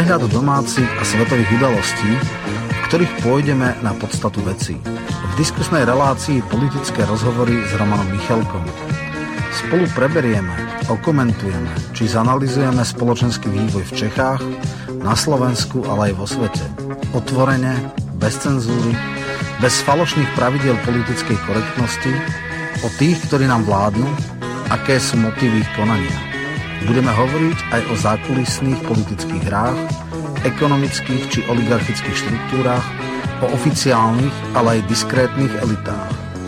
Prehľad domácich a svetových udalostí, v ktorých pôjdeme na podstatu vecí. V diskusnej relácii politické rozhovory s Romanom Michalkom. Spolu preberieme, okomentujeme, či zanalizujeme spoločenský vývoj v Čechách, na Slovensku, ale aj vo svete. Otvorene, bez cenzúry, bez falošných pravidiel politickej korektnosti, o tých, ktorí nám vládnu, aké sú motívy ich konania. Budeme hovoriť aj o zákulisných politických hrách, ekonomických či oligarchických štruktúrách, o oficiálnych, ale aj diskrétnych elitách.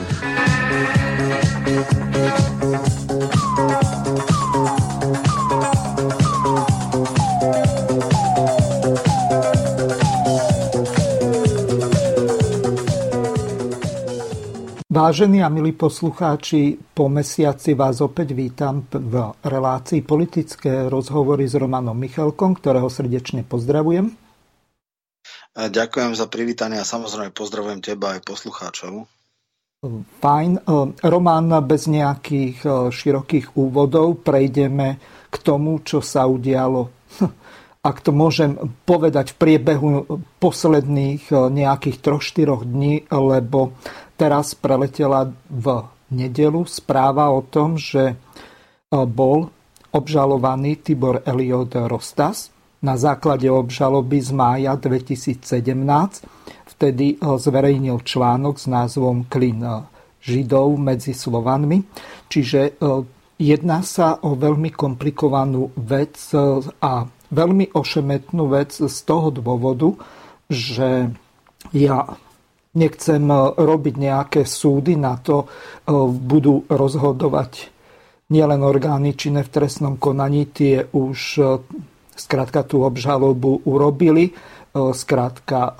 Vážení a milí poslucháči, po mesiaci vás opäť vítam v relácii Politické rozhovory s Romanom Michalkom, ktorého srdečne pozdravujem. Ďakujem za privítanie a samozrejme pozdravujem teba aj poslucháčov. Fajn. Roman, bez nejakých širokých úvodov prejdeme k tomu, čo sa udialo, ak to môžem povedať, v priebehu posledných nejakých 3-4 dní, lebo teraz preletela v nedeľu správa o tom, že bol obžalovaný Tibor Eliot Rostas na základe obžaloby z mája 2017. Vtedy zverejnil článok s názvom Klin Židov medzi Slovanmi. Čiže jedná sa o veľmi komplikovanú vec a veľmi ošemetnú vec z toho dôvodu, že ja nechcem robiť nejaké súdy, na to budú rozhodovať nielen orgány činné v trestnom konaní, tie už skrátka tú obžalobu urobili, skrátka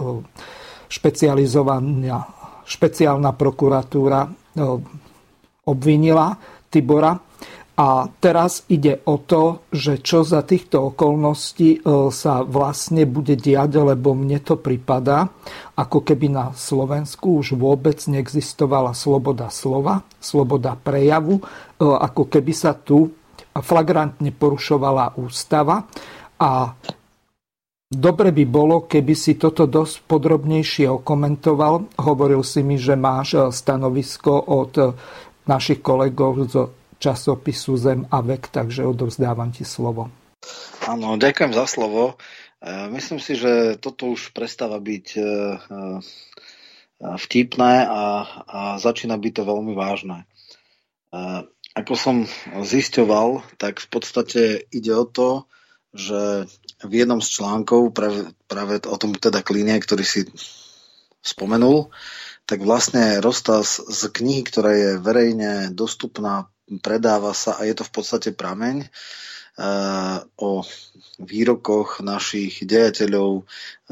špeciálna prokuratúra obvinila Tibora. A teraz ide o to, že čo za týchto okolností sa vlastne bude diať, lebo mne to pripadá, ako keby na Slovensku už vôbec neexistovala sloboda slova, sloboda prejavu, ako keby sa tu flagrantne porušovala ústava. A dobre by bolo, keby si toto dosť podrobnejšie okomentoval. Hovoril si mi, že máš stanovisko od našich kolegov z časopisu Zem a vek, takže odovzdávam ti slovo. Áno, ďakujem za slovo. Myslím si, že toto už prestáva byť vtipné a začína byť to veľmi vážne. Ako som zisťoval, tak v podstate ide o to, že v jednom z článkov, práve o tom teda Kline, ktorý si spomenul, tak vlastne Rostas z knihy, ktorá je verejne dostupná, predáva sa a je to v podstate prameň o výrokoch našich dejateľov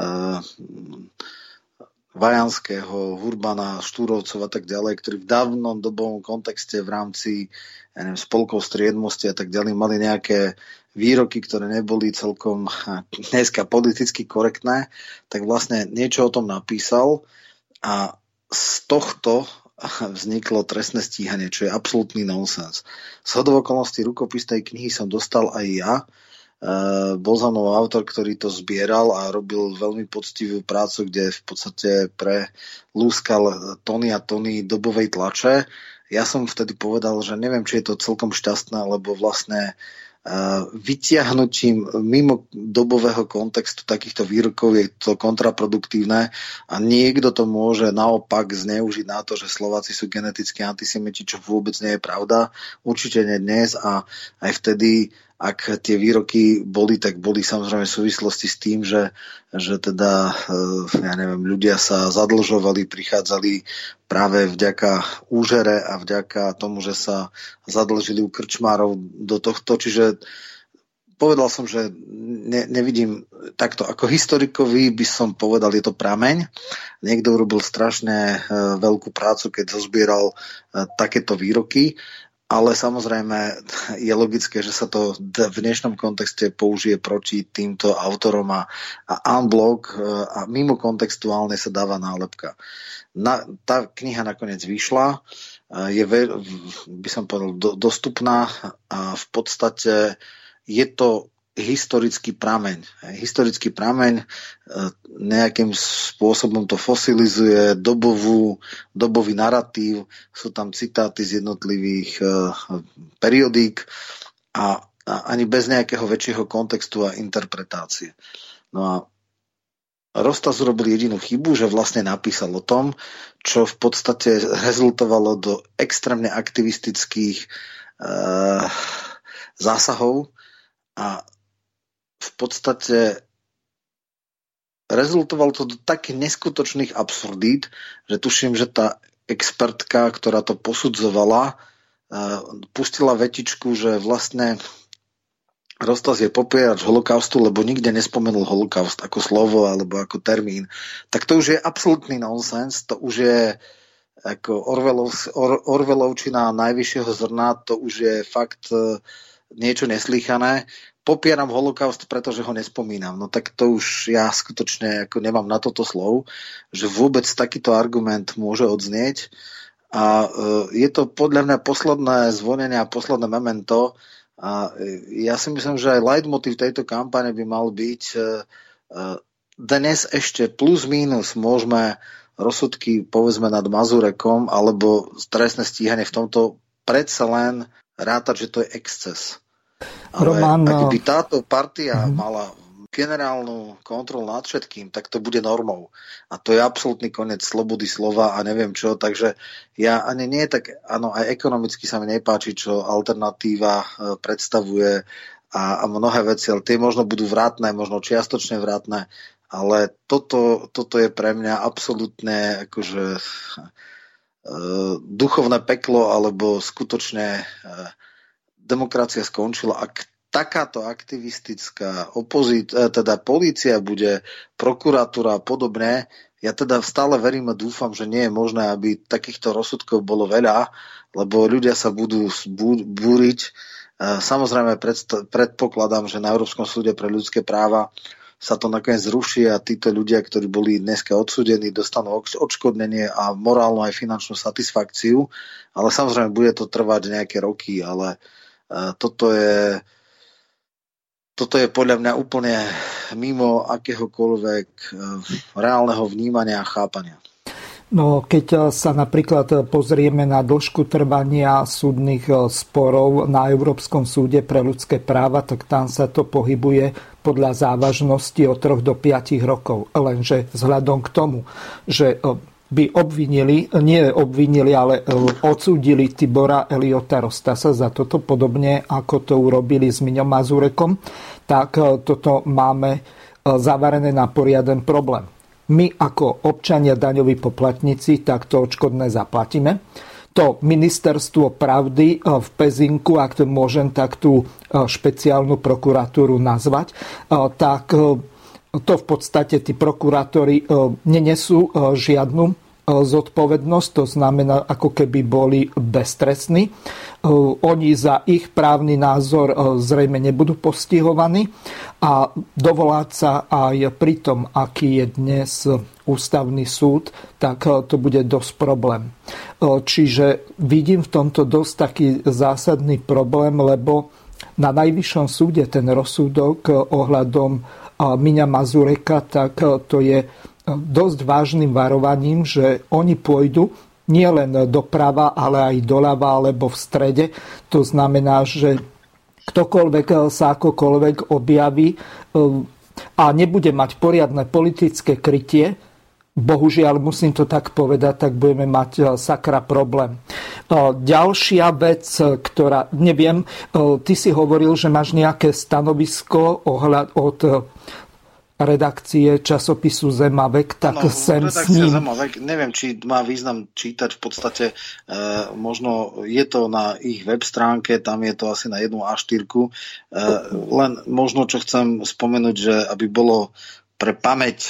Vajanského, Hurbana, Štúrovcov a tak ďalej, ktorí v dávnom dobovom kontexte v rámci spolkov striedmosti a tak ďalej mali nejaké výroky, ktoré neboli celkom dneska politicky korektné, tak vlastne niečo o tom napísal a z tohto vzniklo trestné stíhanie, čo je absolútny nonsens. Zhodou okolností rukopis tej knihy som dostal aj ja. Bol za mnou autor, ktorý to zbieral a robil veľmi poctivú prácu, kde v podstate prelúskal tony a tony dobovej tlače. Ja som vtedy povedal, že neviem, či je to celkom šťastné, lebo vlastne vytiahnutím mimo dobového kontextu takýchto výrokov je to kontraproduktívne a niekto to môže naopak zneužiť na to, že Slováci sú geneticky antisemiti, čo vôbec nie je pravda. Určite nie dnes a aj vtedy, ak tie výroky boli, tak boli samozrejme v súvislosti s tým, že teda, ja neviem, ľudia sa zadlžovali, prichádzali práve vďaka úžere a vďaka tomu, že sa zadlžili u krčmárov do tohto. Čiže povedal som, že nevidím takto. Ako historikovi by som povedal, je to prameň. Niekto urobil strašne veľkú prácu, keď zozbieral takéto výroky. Ale samozrejme je logické, že sa to v dnešnom kontexte použije proti týmto autorom a unblock a mimo kontextuálne sa dáva nálepka. Tá kniha nakoniec vyšla, je, by som povedal, dostupná a v podstate je to historický prameň. Historický prameň nejakým spôsobom to fosilizuje, dobový narratív, sú tam citáty z jednotlivých periodík a ani bez nejakého väčšieho kontextu a interpretácie. No a Rostas urobil jedinú chybu, že vlastne napísal o tom, čo v podstate rezultovalo do extrémne aktivistických zásahov a v podstate rezultovalo to do takých neskutočných absurdít, že tuším, že tá expertka, ktorá to posudzovala, pustila vetičku, že vlastne Rostas je popierač holokaustu, lebo nikde nespomenul holokaust ako slovo alebo ako termín. Tak to už je absolútny nonsens, to už je ako Orwellovčina najvyššieho zrna, to už je fakt niečo neslýchané. Popieram holokaust, pretože ho nespomínam. No tak to už ja skutočne ako nemám na toto slov, že vôbec takýto argument môže odznieť. A je to podľa mňa posledné zvonenie a posledné memento. A ja si myslím, že aj leitmotiv tejto kampane by mal byť dnes ešte plus minus môžeme rozsudky povedzme nad Mazurekom alebo trestné stíhanie v tomto predsa len rátať, že to je exces. Ale Roman, ak by táto partia mala generálnu kontrolu nad všetkým, tak to bude normou. A to je absolútny koniec slobody slova a neviem čo, takže ja ani nie tak, áno, aj ekonomicky sa mi nepáči, čo alternatíva predstavuje a mnohé veci, ale tie možno budú vrátne, možno čiastočne vrátne, ale toto je pre mňa absolútne akože duchovné peklo, alebo skutočne demokracia skončila, ak takáto aktivistická teda polícia bude, prokuratúra a podobne. Ja teda stále verím a dúfam, že nie je možné, aby takýchto rozsudkov bolo veľa, lebo ľudia sa budú búriť. Samozrejme predpokladám, že na Európskom súde pre ľudské práva sa to nakoniec zruší a títo ľudia, ktorí boli dneska odsúdení, dostanú odškodnenie a morálnu aj finančnú satisfakciu. Ale samozrejme bude to trvať nejaké roky, ale toto je podľa mňa úplne mimo akéhokoľvek reálneho vnímania a chápania. No, keď sa napríklad pozrieme na dĺžku trvania súdnych sporov na Európskom súde pre ľudské práva, tak tam sa to pohybuje podľa závažnosti od 3 do 5 rokov. Lenže vzhľadom k tomu, že by ale odsúdili Tibora Eliota Rostasa za toto, podobne ako to urobili s Miňom Mazurekom, tak toto máme zavarené na poriaden problém. My ako občania daňoví poplatníci takto odškodné zaplatíme. To ministerstvo pravdy v Pezinku, ak to môžem tak tú špeciálnu prokuratúru nazvať, tak to v podstate tí prokurátori nenesú žiadnu zodpovednosť, to znamená, ako keby boli beztrestní. Oni za ich právny názor zrejme nebudú postihovaní a dovolať sa aj pri tom, aký je dnes ústavný súd, tak to bude dosť problém. Čiže vidím v tomto dosť taký zásadný problém, lebo na Najvyššom súde ten rozsudok ohľadom Miňa Mazureka, tak to je dosť vážnym varovaním, že oni pôjdu nielen doprava, ale aj doľava alebo v strede. To znamená, že ktokoľvek sa akokoľvek objaví a nebude mať poriadne politické krytie, bohužiaľ musím to tak povedať, tak budeme mať sakra problém. Ďalšia vec, ktorá, neviem, ty si hovoril, že máš nejaké stanovisko od redakcie časopisu Zemavek, tak sem s ním. Zemavek, neviem, či má význam čítať, v podstate možno je to na ich web stránke, tam je to asi na jednu A4. Len možno, čo chcem spomenúť, že aby bolo pre pamäť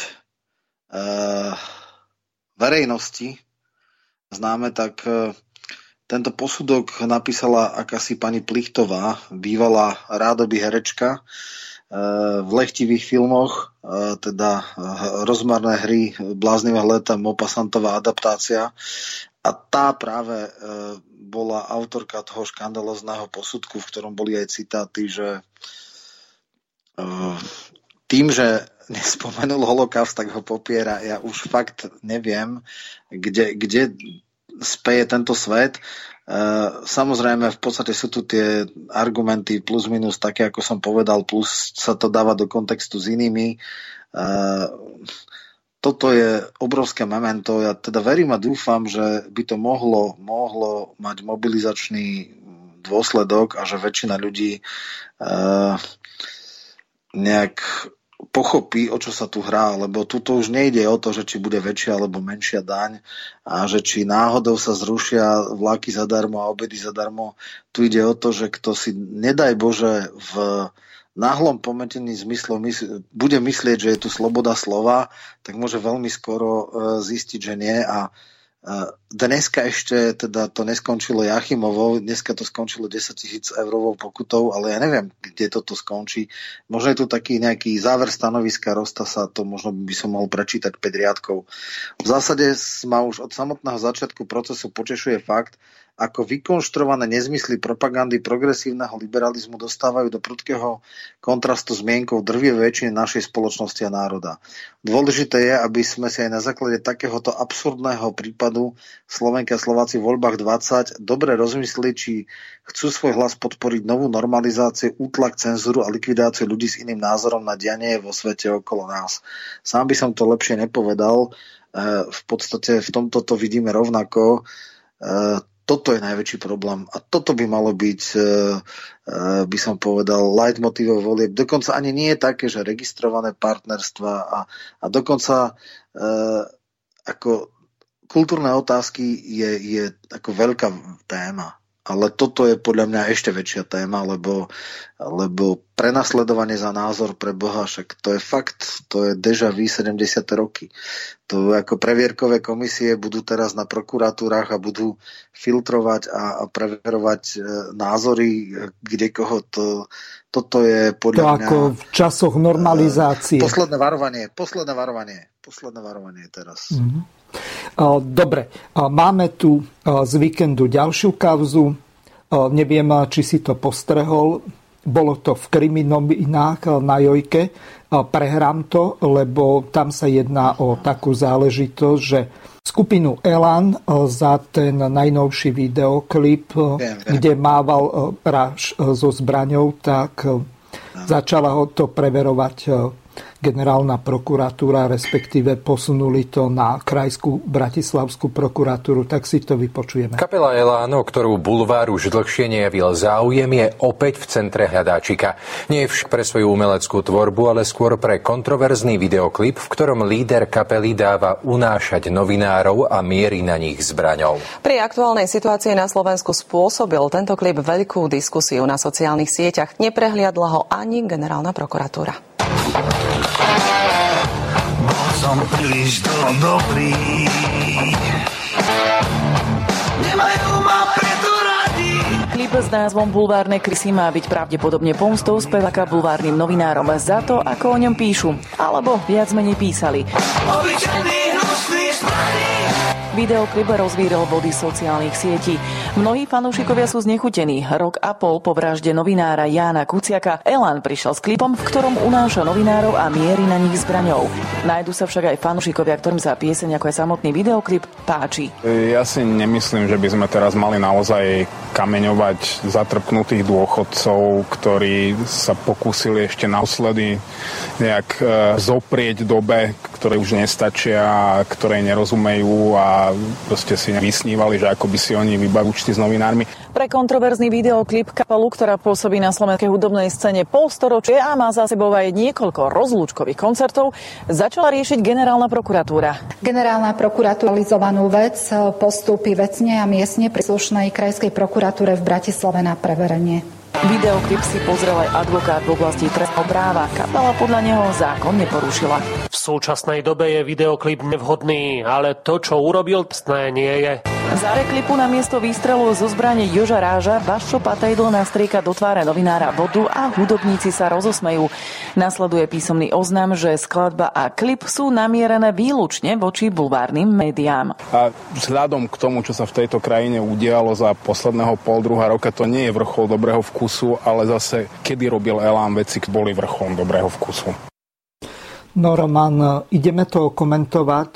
verejnosti známe, tak tento posudok napísala akási pani Plichtová, bývalá rádoby herečka, v lechtivých filmoch, teda Rozmarné hry, Bláznivé leta, Maupassantova adaptácia. A tá práve bola autorka toho škandalózneho posudku, v ktorom boli aj citáty, že Tým, že nespomenul holokaust, tak ho popiera. Ja už fakt neviem, kde speje tento svet. Samozrejme, v podstate sú tu tie argumenty plus minus také, ako som povedal, plus sa to dáva do kontextu s inými. Toto je obrovské memento. Ja teda verím a dúfam, že by to mohlo mať mobilizačný dôsledok a že väčšina ľudí nejak pochopí, o čo sa tu hrá, lebo tuto už nejde o to, že či bude väčšia alebo menšia daň a že či náhodou sa zrušia vláky zadarmo a obedy zadarmo. Tu ide o to, že kto si, nedaj Bože, v náhlom pometení zmyslu bude myslieť, že je tu sloboda slova, tak môže veľmi skoro zistiť, že nie. A dneska ešte teda to neskončilo Jachimovou, dneska to skončilo 10 000 eurovou pokutou, ale ja neviem, kde toto skončí. Možno je tu taký nejaký záver stanoviska Rostasa, to možno by som mohol prečítať 5 riadkov. V zásade ma už od samotného začiatku procesu potešuje fakt, ako vykonštruované nezmysly propagandy progresívneho liberalizmu dostávajú do prudkého kontrastu s mienkou drvivej väčšiny našej spoločnosti a národa. Dôležité je, aby sme si aj na základe takéhoto absurdného prípadu Slovenky a Slováci v voľbách 20 dobre rozmysleli, či chcú svoj hlas podporiť novú normalizáciu, útlak, cenzúru a likvidáciu ľudí s iným názorom na dianie vo svete okolo nás. Sám by som to lepšie nepovedal. V podstate v tomto to vidíme rovnako. Toto je najväčší problém a toto by malo byť, by som povedal, leitmotívom volieb. Dokonca ani nie je také, že registrované partnerstva a dokonca ako kultúrne otázky je ako veľká téma. Ale toto je podľa mňa ešte väčšia téma, lebo prenasledovanie za názor pre Boha, však to je fakt, to je déjà vu 70. roky. To ako previerkové komisie budú teraz na prokuratúrach a budú filtrovať a preverovať názory kdekoho. Toto je podľa mňa... To ako v časoch normalizácie. Posledné varovanie teraz. Mm-hmm. Dobre, máme tu z víkendu ďalšiu kauzu. Neviem, či si to postrehol. Bolo to v Kriminovinách na Jojke. Prehrám to, lebo tam sa jedná o takú záležitosť, že skupinu Elan za ten najnovší videoklip, kde mával ráž so zbraňou, tak začala ho to preverovať generálna prokuratúra, respektíve posunuli to na krajskú bratislavskú prokuratúru, tak si to vypočujeme. Kapela Elán, o ktorú Bulvár už dlhšie nejavil záujem, je opäť v centre hľadáčika. Nie však pre svoju umeleckú tvorbu, ale skôr pre kontroverzný videoklip, v ktorom líder kapely dáva unášať novinárov a mierí na nich zbraňou. Pri aktuálnej situácii na Slovensku spôsobil tento klip veľkú diskusiu na sociálnych sieťach. Neprehliadla ho ani generálna prokuratúra. Bol som príliš dobrý. Nemajú ma preto radi. Klip s názvom Bulvárne krysy má byť pravdepodobne pomstou speváka bulvárnym novinárom za to, ako o ňom píšu. Alebo viac menej písali. Obyčajný hnusný spraný. Videoklip rozvíral vody sociálnych sietí. Mnohí fanúšikovia sú znechutení. Rok a pol po vražde novinára Jána Kuciaka Elan prišiel s klipom, v ktorom unáša novinárov a mierí na nich zbraňou. Nájdu sa však aj fanúšikovia, ktorým sa pieseň ako aj samotný videoklip páči. Ja si nemyslím, že by sme teraz mali naozaj kameňovať zatrpnutých dôchodcov, ktorí sa pokúsili ešte naposledy nejak zoprieť dobe, ktoré už nestačia, ktorej nerozumejú a proste si vysnívali, že ako by si oni vybaví účty s novinármi. Pre kontroverzný videoklip kapelu, ktorá pôsobí na slovenskej hudobnej scéne polstoročie a má za sebou aj niekoľko rozlúčkových koncertov, začala riešiť generálna prokuratúra. Generálna prokuratúra realizovanú vec postúpi vecne a miestne príslušnej krajskej prokuratúre v Bratislave na preverenie. Videoklip si pozrel aj advokát v oblasti trestného práva. Kapela podľa neho zákon neporušila. V súčasnej dobe je videoklip nevhodný, ale to, čo urobil, trestné nie je. Za reklipu na miesto výstrelu zo zbrane Joža Ráža Vašo Patejdl nastrieka do tváre novinára vodu a hudobníci sa rozosmejú. Nasleduje písomný oznam, že skladba a klip sú namierené výlučne voči bulvárnym médiám. A vzhľadom k tomu, čo sa v tejto krajine udialo za posledného poldruha roka, to nie je vrchol dobrého vkusu, ale zase, kedy robil Elán veci, boli vrcholom dobrého vkusu. No Roman, ideme to komentovať.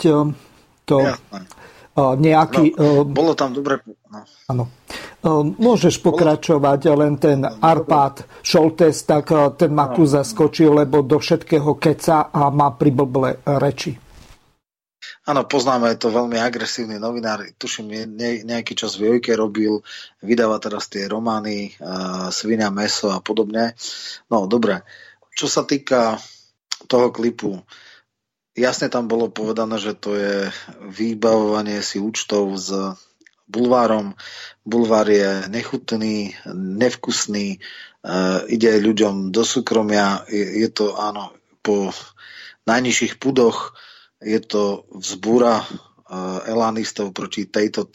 Nejaký... bolo tam dobre... Áno. Môžeš pokračovať, len ten Arpád Šoltes, tak ten ma tu zaskočil, lebo do všetkého keca a má priblblé reči. Áno, poznáme, je to veľmi agresívny novinár. Tuším, nejaký čas v Jojke robil, vydáva teraz tie romány Svinia, mäso a podobne. No, dobre. Čo sa týka toho klipu, jasne tam bolo povedané, že to je vybavovanie si účtov s bulvárom. Bulvár je nechutný, nevkusný, ide ľuďom do súkromia. Je to, áno, po najnižších pudoch, je to vzbúra elánistov proti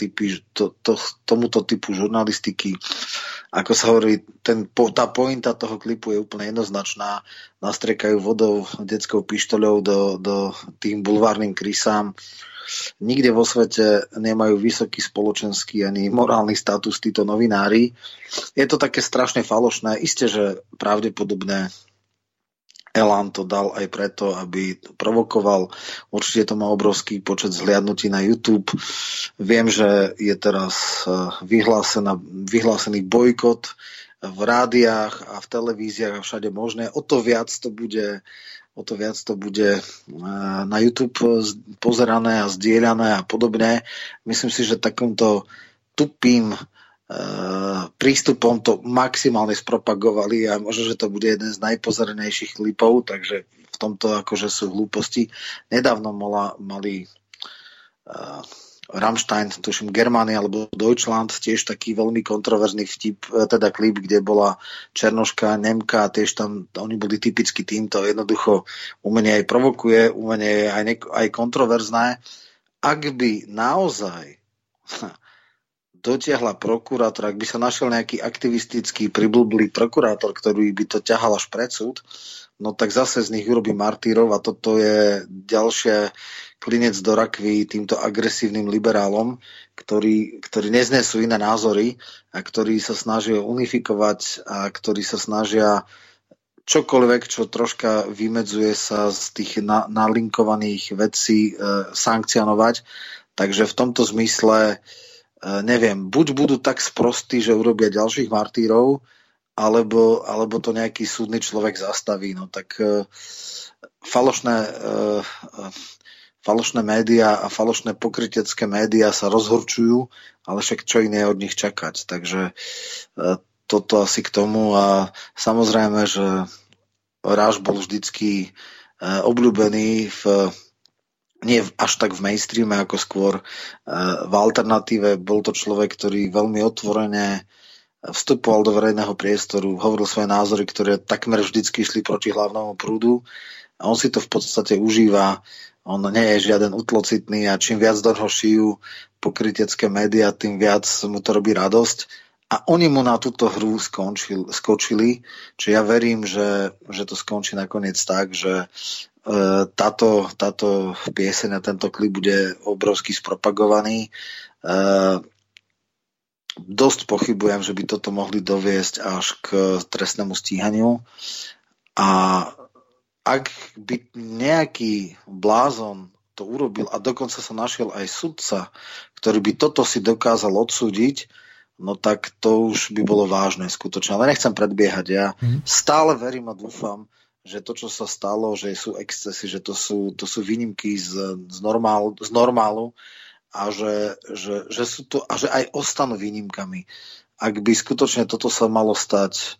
tomuto typu žurnalistiky. Ako sa hovorí, tá pointa toho klipu je úplne jednoznačná. Nastriekajú vodou, detskou pištoľou do tým bulvárnym krysám. Nikde vo svete nemajú vysoký spoločenský ani morálny status títo novinári. Je to také strašne falošné. Isté, že pravdepodobne Elán to dal aj preto, aby provokoval. Určite to má obrovský počet zhliadnutí na YouTube. Viem, že je teraz vyhlásený bojkot v rádiách a v televíziách a všade možné. O to viac to bude na YouTube pozerané a zdieľané a podobne. Myslím si, že takýmto tupým prístupom to maximálne spropagovali a možno, že to bude jeden z najpozeranejších klipov, takže v tomto akože sú hlúposti. Nedávno mali Rammstein, tuším Germany alebo Deutschland, tiež taký veľmi kontroverzný vtip, teda klip, kde bola Černoška, Nemka, tiež tam oni boli typicky týmto. Jednoducho umenie aj provokuje, umenie je aj kontroverzné. Ak by naozaj dotiahla prokurátor, ak by sa našiel nejaký aktivistický priblblý prokurátor, ktorý by to ťahal až pred súd, no tak zase z nich urobí martírov a toto je ďalšie klinec do rakvy týmto agresívnym liberálom, ktorí neznesú iné názory a ktorí sa snažia unifikovať a ktorí sa snažia čokoľvek, čo troška vymedzuje sa z tých nalinkovaných vecí sankcionovať. Takže v tomto zmysle neviem, buď budú tak sprostí, že urobia ďalších martírov, alebo to nejaký súdny človek zastaví. No tak falošné médiá a falošné pokrytecké médiá sa rozhorčujú, ale však čo iné od nich čakať. Takže toto asi k tomu. A samozrejme, že Ráž bol vždycky obľúbený nie až tak v mainstreame, ako skôr v alternatíve. Bol to človek, ktorý veľmi otvorene vstupoval do verejného priestoru, hovoril svoje názory, ktoré takmer vždycky šli proti hlavnému prúdu a on si to v podstate užíva. On nie je žiaden utlocitný a čím viac do neho šijú pokrytecké médiá, tým viac mu to robí radosť. A oni mu na túto hru skočili, čiže ja verím, že to skončí nakoniec tak, že táto pieseň a tento klip bude obrovsky spropagovaný. Dosť pochybujem, že by toto mohli doviesť až k trestnému stíhaniu. A ak by nejaký blázon to urobil a dokonca sa našiel aj sudca, ktorý by toto si dokázal odsúdiť, no tak to už by bolo vážne skutočne. Ale nechcem predbiehať. Ja stále verím a dúfam, že to, čo sa stalo, že sú excesy, že to sú výnimky z normálu a že sú to, a že aj ostanú výnimkami. Ak by skutočne toto sa malo stať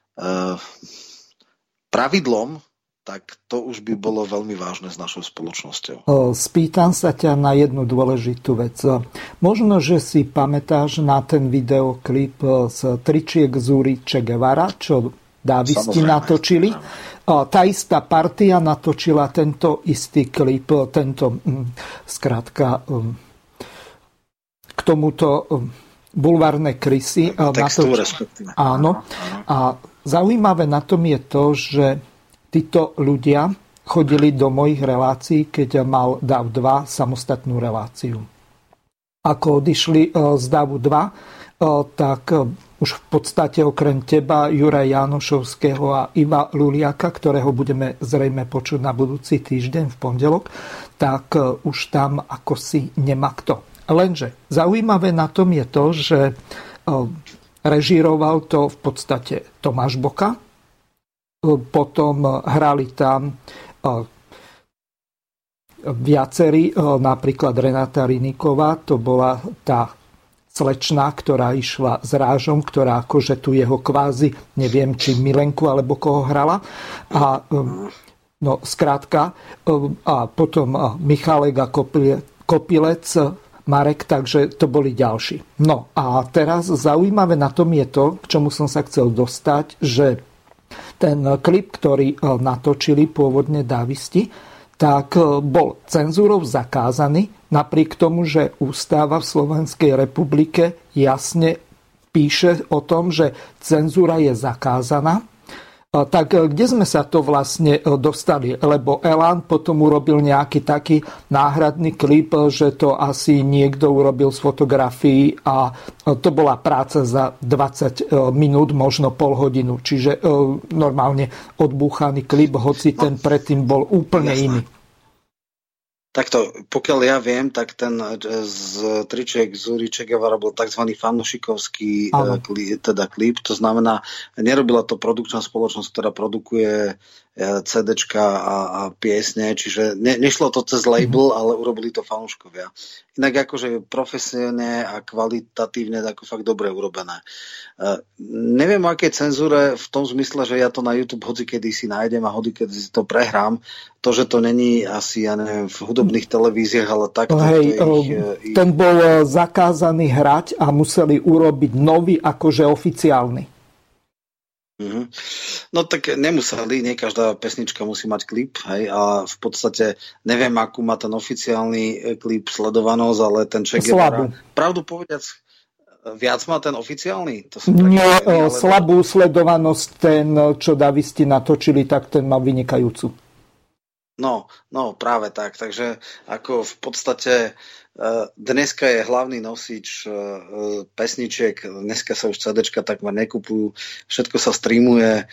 pravidlom, tak to už by bolo veľmi vážne s našou spoločnosťou. Spýtam sa ťa na jednu dôležitú vec. Možno, že si pamätáš na ten videoklip z tričiek Zúry Che Guevara, čo dávisti natočili. Tá istá partia natočila tento istý klip, skrátka k tomuto bulvárne krysy. Textu respektíve. Áno. A zaujímavé na tom je to, že títo ľudia chodili do mojich relácií, keď mal DAV 2 samostatnú reláciu. Ako odišli z DAV 2, tak už v podstate okrem teba, Juraja Jánošovského a Iva Luliaka, ktorého budeme zrejme počuť na budúci týždeň v pondelok, tak už tam ako si nemá kto. Lenže zaujímavé na tom je to, že režíroval to v podstate Tomáš Boka, potom hrali tam viacerí, napríklad Renata Riniková, to bola tá slečná, ktorá išla s Rážom, ktorá akože tu jeho kvázi, neviem, či Milenku alebo koho hrala. A no, skrátka, a potom Michálek a Kopilec, Marek, takže to boli ďalší. No a teraz zaujímavé na tom je to, k čomu som sa chcel dostať, že ten klip, ktorý natočili pôvodne dávisti, tak bol cenzúrou zakázaný, napriek tomu, že ústava v Slovenskej republike jasne píše o tom, že cenzúra je zakázaná. Tak kde sme sa to vlastne dostali? Lebo Elán potom urobil nejaký taký náhradný klip, že to asi niekto urobil z fotografií a to bola práca za 20 minút, možno pol hodinu. Čiže normálne odbúchaný klip, hoci ten predtým bol úplne iný. Takto, pokiaľ ja viem, tak ten z tričiek Zúri Che Guevara bol tzv. Fanúšikovský klip, to znamená, nerobila to produkčná spoločnosť, ktorá produkuje CDčka a piesne, čiže nešlo to cez label, ale urobili to fanúškovia. Inak akože profesionálne a kvalitatívne ako fakt dobre urobené. Neviem o akej cenzúre v tom zmysle, že ja to na YouTube hodikedy si nájdem a hodikedy si to prehrám. To, že to není asi, ja neviem, v hudobných televíziách, ale takto. Ten bol zakázaný hrať a museli urobiť nový, akože oficiálny. No tak nemuseli, nie každá pesnička musí mať klip, hej, a v podstate neviem, akú má ten oficiálny klip sledovanosť, ale ten Che Guevara, pravdu povediac, viac má ten oficiálny? To nie, slabú sledovanosť, ten, čo dávisti natočili, tak ten má vynikajúcu. No, práve tak, takže ako v podstate dneska je hlavný nosič pesničiek, dneska sa už CDčka takmer nekupujú, všetko sa streamuje,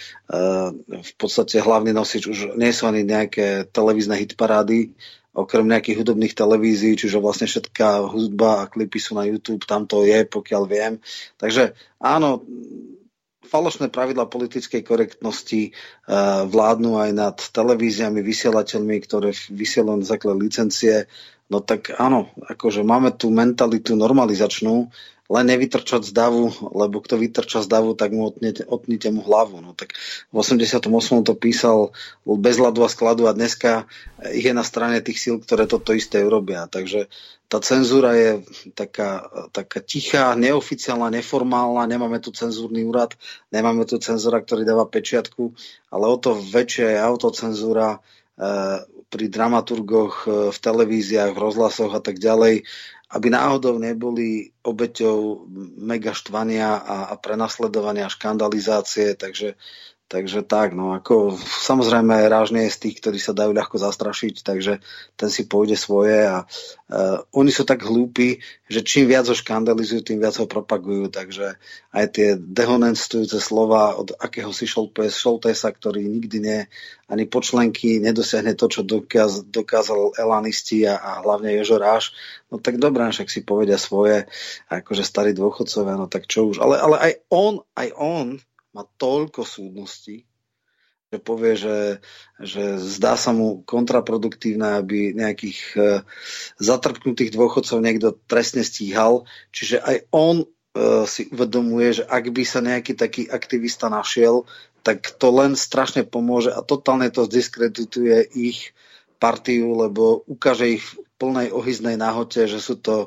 v podstate hlavný nosič už nie sú ani nejaké televízne hitparády, okrem nejakých hudobných televízií, čiže vlastne všetká hudba a klipy sú na YouTube, tam to je, pokiaľ viem. Takže áno, falošné pravidlá politickej korektnosti vládnu aj nad televíziami, vysielateľmi, ktoré vysielajú na základe licencie. No tak áno, akože máme tú mentalitu normalizačnú, len nevytrčať z davu, lebo kto vytrča z davu, tak mu otnite mu hlavu. No tak v 88. to písal bez ľadu a skladu a dneska je na strane tých síl, ktoré toto isté urobia. Takže tá cenzúra je taká tichá, neoficiálna, neformálna, nemáme tu cenzúrny úrad, nemáme tu cenzúra, ktorý dáva pečiatku, ale o to väčšia je autocenzúra pri dramaturgoch, v televíziách, v rozhlasoch a tak ďalej, aby náhodou neboli obeťou mega štvania a prenasledovania, škandalizácie, takže tak, no ako samozrejme Ráž nie je z tých, ktorí sa dajú ľahko zastrašiť, takže ten si pôjde svoje a oni sú tak hlúpi, že čím viac ho škandalizujú, tým viac ho propagujú, takže aj tie dehonestujúce slova od akéhosi Šoltésa, ktorý nikdy ani počlenky nedosiahne to, čo dokázal Elánisti a hlavne Jožo Ráž, no tak dobré, však si povedia svoje, akože starí dôchodcovia, no tak čo už, ale aj on má toľko súdností, že povie, že zdá sa mu kontraproduktívne, aby nejakých zatrpknutých dôchodcov niekto trestne stíhal. Čiže aj on si uvedomuje, že ak by sa nejaký taký aktivista našiel, tak to len strašne pomôže a totálne to zdiskredituje ich partiu, lebo ukáže ich v plnej ohyznej náhote, že sú to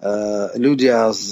ľudia s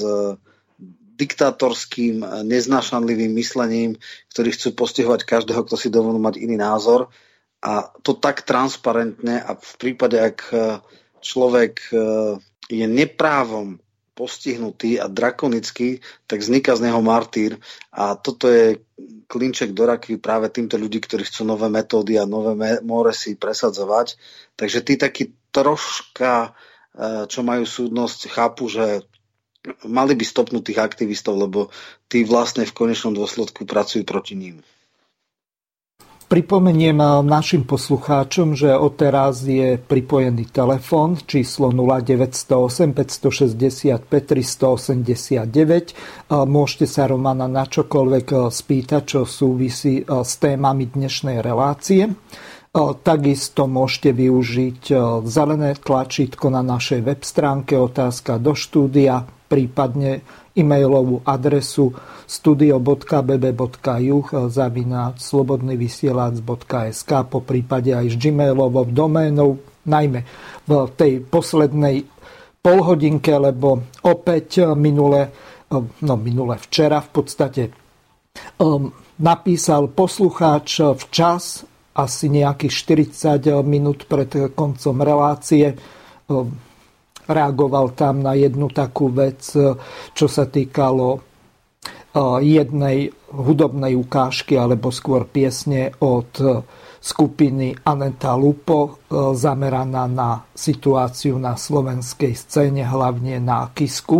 diktátorským, neznášanlivým myslením, ktorí chcú postihovať každého, kto si dovolí mať iný názor. A to tak transparentne a v prípade, ak človek je neprávom postihnutý a drakonický, tak vzniká z neho martýr a toto je klinček do rakvy práve týmto ľudí, ktorí chcú nové metódy a nové moresy presadzovať. Takže tí takí troška, čo majú súdnosť, chápu, že mali by stopnúť tých aktivistov, lebo tí vlastne v konečnom dôsledku pracujú proti ním. Pripomeniem našim poslucháčom, že odteraz je pripojený telefón číslo 0908 565 389. Môžete sa Romana na čokoľvek spýtať, čo súvisí s témami dnešnej relácie. Takisto môžete využiť zelené tlačítko na našej web stránke Otázka do štúdia, prípadne e-mailovú adresu studio.bb.juh@slobodnyvysielac.sk, po prípade aj s gmailovou doménou, najmä v tej poslednej polhodinke, lebo opäť minule včera v podstate napísal poslucháč včas, asi nejakých 40 minút pred koncom relácie, reagoval tam na jednu takú vec, čo sa týkalo jednej hudobnej ukážky, alebo skôr piesne od skupiny Aneta Lupo, zameraná na situáciu na slovenskej scéne, hlavne na Kisku.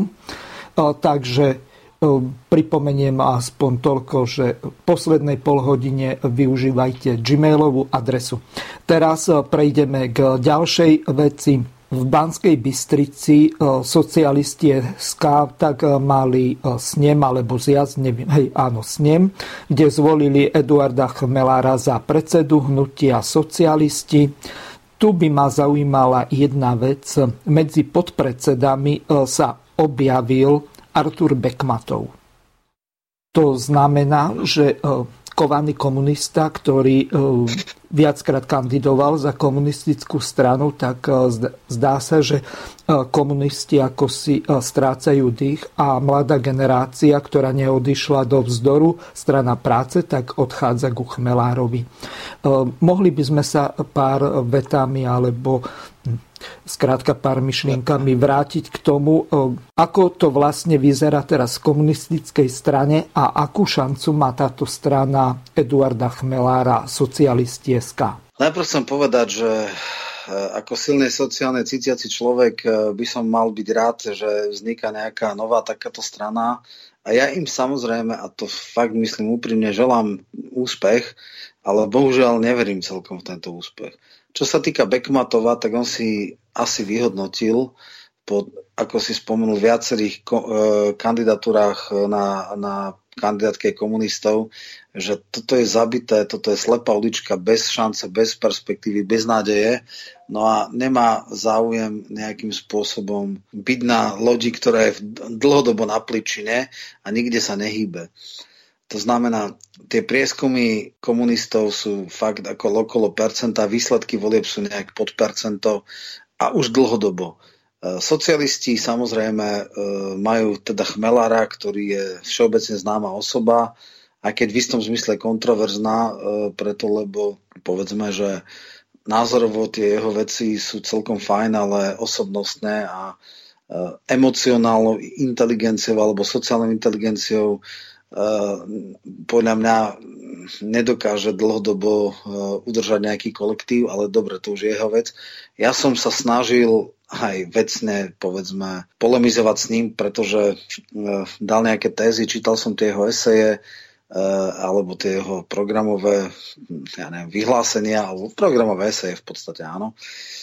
Takže pripomeniem aspoň toľko, že v poslednej polhodine využívajte gmailovú adresu. Teraz prejdeme k ďalšej veci. V Banskej Bystrici socialisti SK tak mali snem alebo zjazd, neviem, snem, kde zvolili Eduarda Chmelára za predsedu hnutia socialisti. Tu by ma zaujímala jedna vec. Medzi podpredsedami sa objavil Artur Bekmatov. To znamená, že kovaný komunista, ktorý viackrát kandidoval za komunistickú stranu, tak zdá sa, že komunisti ako si strácajú dých a mladá generácia, ktorá neodišla do vzdoru, strana práce, tak odchádza ku Chmelárovi. Mohli by sme sa pár vetami alebo skrátka pár myšlienkami vrátiť k tomu, ako to vlastne vyzerá teraz v komunistickej strane a akú šancu má táto strana Eduarda Chmelára, socialisti SK. Najprv chcem povedať, že ako silne sociálne cítiaci človek by som mal byť rád, že vzniká nejaká nová takáto strana a ja im samozrejme, a to fakt myslím úprimne, želám úspech, ale bohužiaľ neverím celkom v tento úspech. Čo sa týka Bekmatova, tak on si asi vyhodnotil po, ako si spomenul, viacerých kandidatúrach na kandidátke komunistov, že toto je zabité, toto je slepá ulička bez šance, bez perspektívy, bez nádeje. No a nemá záujem nejakým spôsobom byť na lodi, ktorá je dlhodobo na pličine a nikde sa nehýbe. To znamená, tie prieskumy komunistov sú fakt ako okolo percenta, výsledky volieb sú nejak pod percento a už dlhodobo. Socialisti samozrejme majú teda Chmelára, ktorý je všeobecne známa osoba, aj keď v istom zmysle kontroverzná, preto lebo povedzme, že názorovo tie jeho veci sú celkom fajn, ale osobnostné a emocionálnou inteligenciou alebo sociálnou inteligenciou podľa mňa nedokáže dlhodobo udržať nejaký kolektív, ale dobre, to už je jeho vec. Ja som sa snažil aj vecne, povedzme, polemizovať s ním, pretože dal nejaké tézy, čítal som tie jeho eseje alebo tie jeho programové vyhlásenia, alebo programové eseje v podstate, áno.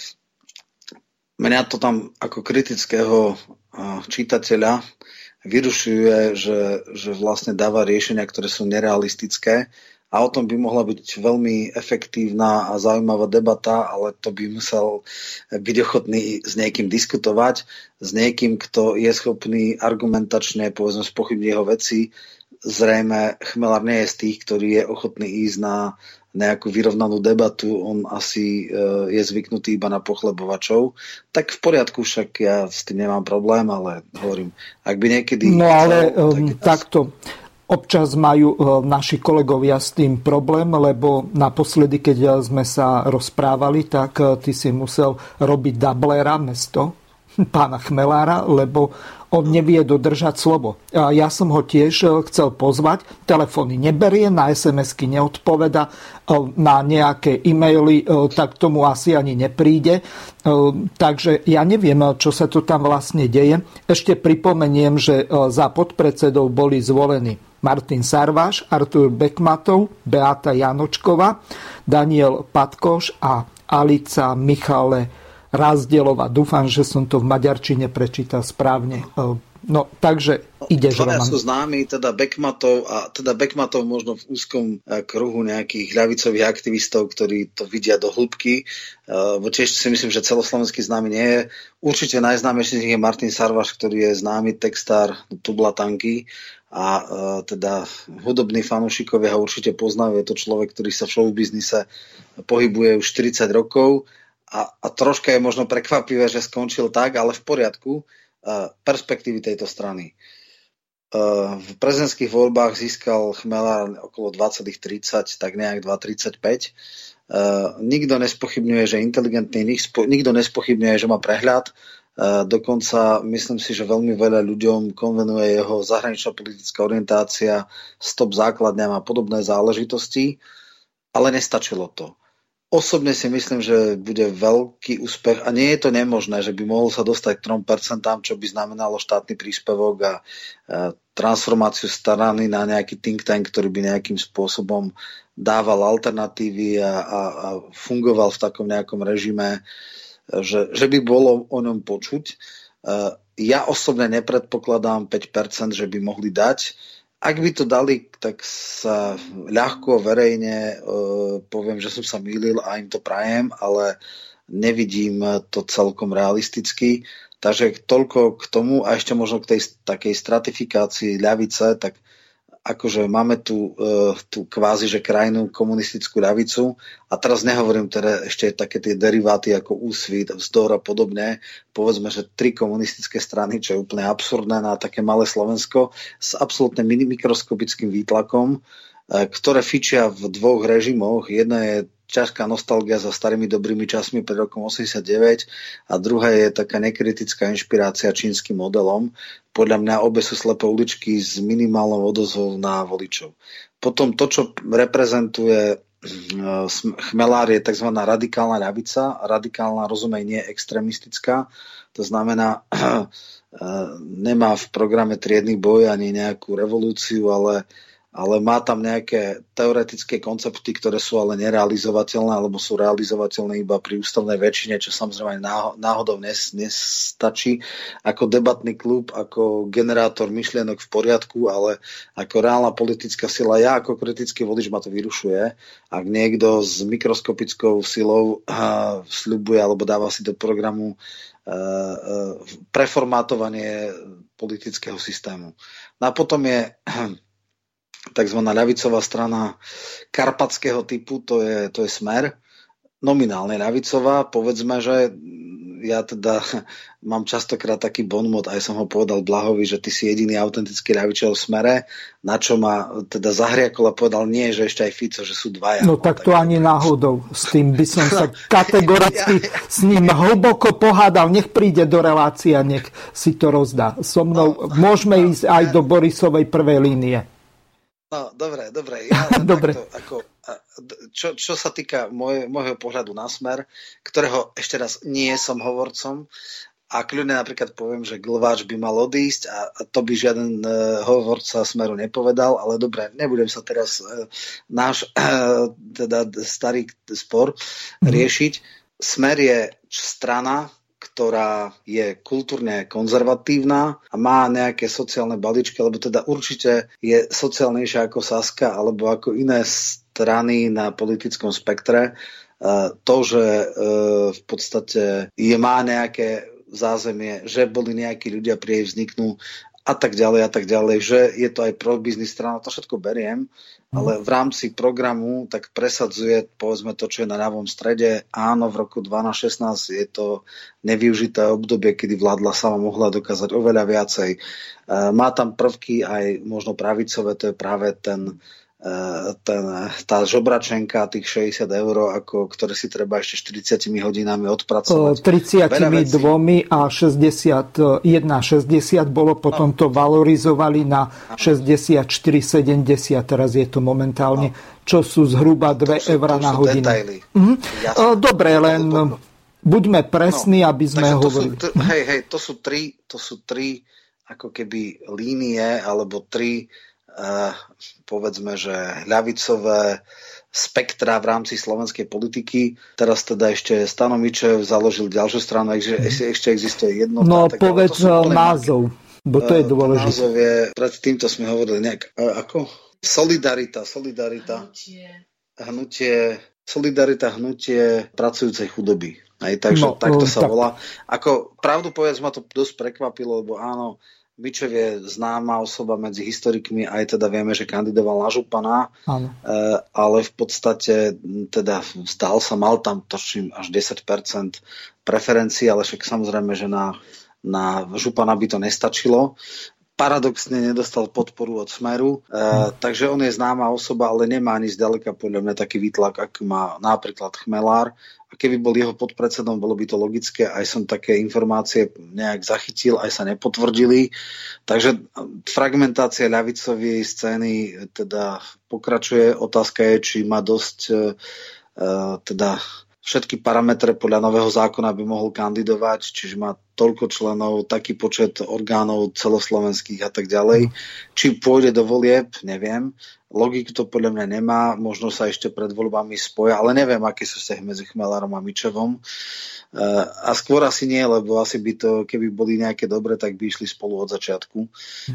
Mňa to tam ako kritického čitateľa vyrušuje, že vlastne dáva riešenia, ktoré sú nerealistické a o tom by mohla byť veľmi efektívna a zaujímavá debata, ale to by musel byť ochotný s niekým diskutovať, s niekým, kto je schopný argumentačne, povedzme, spochybniť jeho veci. Zrejme Chmelár nie je z tých, ktorý je ochotný ísť na nejakú vyrovnanú debatu, on asi je zvyknutý iba na pochlebovačov, tak v poriadku, však ja s tým nemám problém, ale hovorím, ak by niekedy... No ale takto, občas majú naši kolegovia s tým problém, lebo naposledy, keď sme sa rozprávali, tak ty si musel robiť dublera mesto pána Chmelára, lebo on nevie dodržať slovo. Ja som ho tiež chcel pozvať, telefóny neberie, na SMS-ky neodpoveda, na nejaké e-maily, tak tomu asi ani nepríde. Takže ja neviem, čo sa tu tam vlastne deje. Ešte pripomeniem, že za podpredsedov boli zvolení Martin Sarváš, Artur Bekmatov, Beata Janočková, Daniel Patkoš a Alica Michale Razdielová. Dúfam, že som to v maďarčine prečítal správne. No, takže ideš, Roman. Sú známi, teda Bekmatov možno v úzkom kruhu nejakých ľavicových aktivistov, ktorí to vidia do hĺbky. Tiež si myslím, že celoslovenský známy nie je. Určite najznámejší z nich je Martin Sarváš, ktorý je známy textár Tublatanky a teda hudobní fanúšikovia ho určite poznajú. Je to človek, ktorý sa v showbiznise pohybuje už 40 rokov. A troška je možno prekvapivé, že skončil tak, ale v poriadku perspektívy tejto strany. V prezidentských voľbách získal Chmelár okolo 20-30, tak nejak 2,35. Nikto nespochybňuje, že je inteligentný, nikto nespochybňuje, že má prehľad. Dokonca myslím si, že veľmi veľa ľuďom konvenuje jeho zahraničná politická orientácia, stop základňam a podobné záležitosti, ale nestačilo to. Osobne si myslím, že bude veľký úspech a nie je to nemožné, že by mohol sa dostať k 3%, čo by znamenalo štátny príspevok a transformáciu strany na nejaký think tank, ktorý by nejakým spôsobom dával alternatívy a fungoval v takom nejakom režime, že by bolo o ňom počuť. Ja osobne nepredpokladám 5%, že by mohli dať. Ak by to dali, tak sa ľahko verejne poviem, že som sa mýlil a im to prajem, ale nevidím to celkom realisticky. Takže toľko k tomu a ešte možno k tej takej stratifikácii ľavice, tak akože máme tu kvázi, že krajnú komunistickú ľavicu a teraz nehovorím teda ešte také tie deriváty ako Úsvit, Vzdor a podobne. Povedzme, že 3 komunistické strany, čo je úplne absurdné na také malé Slovensko s absolútne mikroskopickým výtlakom, ktoré fičia v 2 režimoch. Jedno je ťažká nostalgia za starými dobrými časmi pred rokom 89 a druhá je taká nekritická inšpirácia čínskym modelom. Podľa mňa obe sú slepé uličky s minimálnou odozvou na voličov. Potom to, čo reprezentuje Chmelár, je tzv. Radikálna ľavica. Radikálna, rozumej, nie extrémistická. To znamená, nemá v programe triedny boj ani nejakú revolúciu, ale má tam nejaké teoretické koncepty, ktoré sú ale nerealizovateľné, alebo sú realizovateľné iba pri ústavnej väčšine, čo samozrejme náhodou nestačí. Ako debatný klub, ako generátor myšlienok v poriadku, ale ako reálna politická sila, ja ako kritický volič ma to vyrušuje. Ak niekto s mikroskopickou silou sľubuje alebo dáva si do programu preformátovanie politického systému. No a potom je takzvaná ľavicová strana karpatského typu, to je Smer, nominálne ľavicová, povedzme, že ja teda mám častokrát taký bonmot, aj som ho povedal Blahovi, že ty si jediný autentický ľavičov v Smere, na čo ma teda zahriakol a povedal nie, že ešte aj Fico, že sú dvaja. No tak to ani náhodou, s tým by som sa kategoricky s ním hlboko pohádal, nech príde do relácie a nech si to rozdá. So mnou môžeme ísť aj do Borisovej prvej línie. No, dobre. Ja dobre. Takto, čo sa týka môjho pohľadu na Smer, ktorého ešte raz nie som hovorcom a kľudne napríklad poviem, že Glváč by mal odísť a to by žiaden hovorca Smeru nepovedal, ale dobre, nebudem sa teraz náš teda starý spor riešiť. Smer je strana, ktorá je kultúrne konzervatívna a má nejaké sociálne balíčky, alebo teda určite je sociálnejšia ako Saska alebo ako iné strany na politickom spektre. To, že v podstate má nejaké zázemie, že boli nejakí ľudia pri jej vzniknú a tak ďalej, že je to aj pro-biznis strana, to všetko beriem, ale v rámci programu tak presadzuje, povedzme to, čo je na ľavom strede. Áno, v roku 2012-16 je to nevyužité obdobie, kedy vládla sama mohla dokázať oveľa viacej. Má tam prvky aj možno pravicové, to je práve ten tá žobračenka tých 60 €, ktoré si treba ešte 40 hodinami odpracovať. 32 a 61,60 bolo, potom to valorizovali na 64,70, teraz je to momentálne, čo sú zhruba 2 € na hodinu. Dobre, len buďme presní, aby sme hovorili. To sú tri ako keby línie, alebo tri povedzme, že ľavicové spektra v rámci slovenskej politiky. Teraz teda ešte Stano Mičev založil ďalšiu stranu, ešte existuje jednota. No povedz názov, bo to je dôležité. Názov je, pred týmto sme hovorili nejak, ako? Solidarita, hnutie pracujúcej chudoby. Takže takto sa volá. Ako pravdu povedz, ma to dosť prekvapilo, lebo áno, Mičev je známa osoba medzi historikmi, aj teda vieme, že kandidoval na župana, ale v podstate teda zdal sa, mal tam točím až 10% preferencií, ale však samozrejme, že na župana by to nestačilo. Paradoxne nedostal podporu od Smeru, takže on je známa osoba, ale nemá ani zďaleka podľa mňa taký výtlak, aký má napríklad Chmelár. A keby bol jeho podpredsedom, bolo by to logické. Aj som také informácie nejak zachytil, aj sa nepotvrdili. Takže fragmentácia ľavicovej scény teda pokračuje. Otázka je, či má dosť teda všetky parametre podľa nového zákona by mohol kandidovať, čiže má toľko členov, taký počet orgánov celoslovenských a tak ďalej. Či pôjde do volieb, neviem. Logiku to podľa mňa nemá, možno sa ešte pred voľbami spoja, ale neviem, aký sú vzťah medzi Chmelárom a Mičevom. A skôr asi nie, lebo asi by to, keby boli nejaké dobre, tak by išli spolu od začiatku.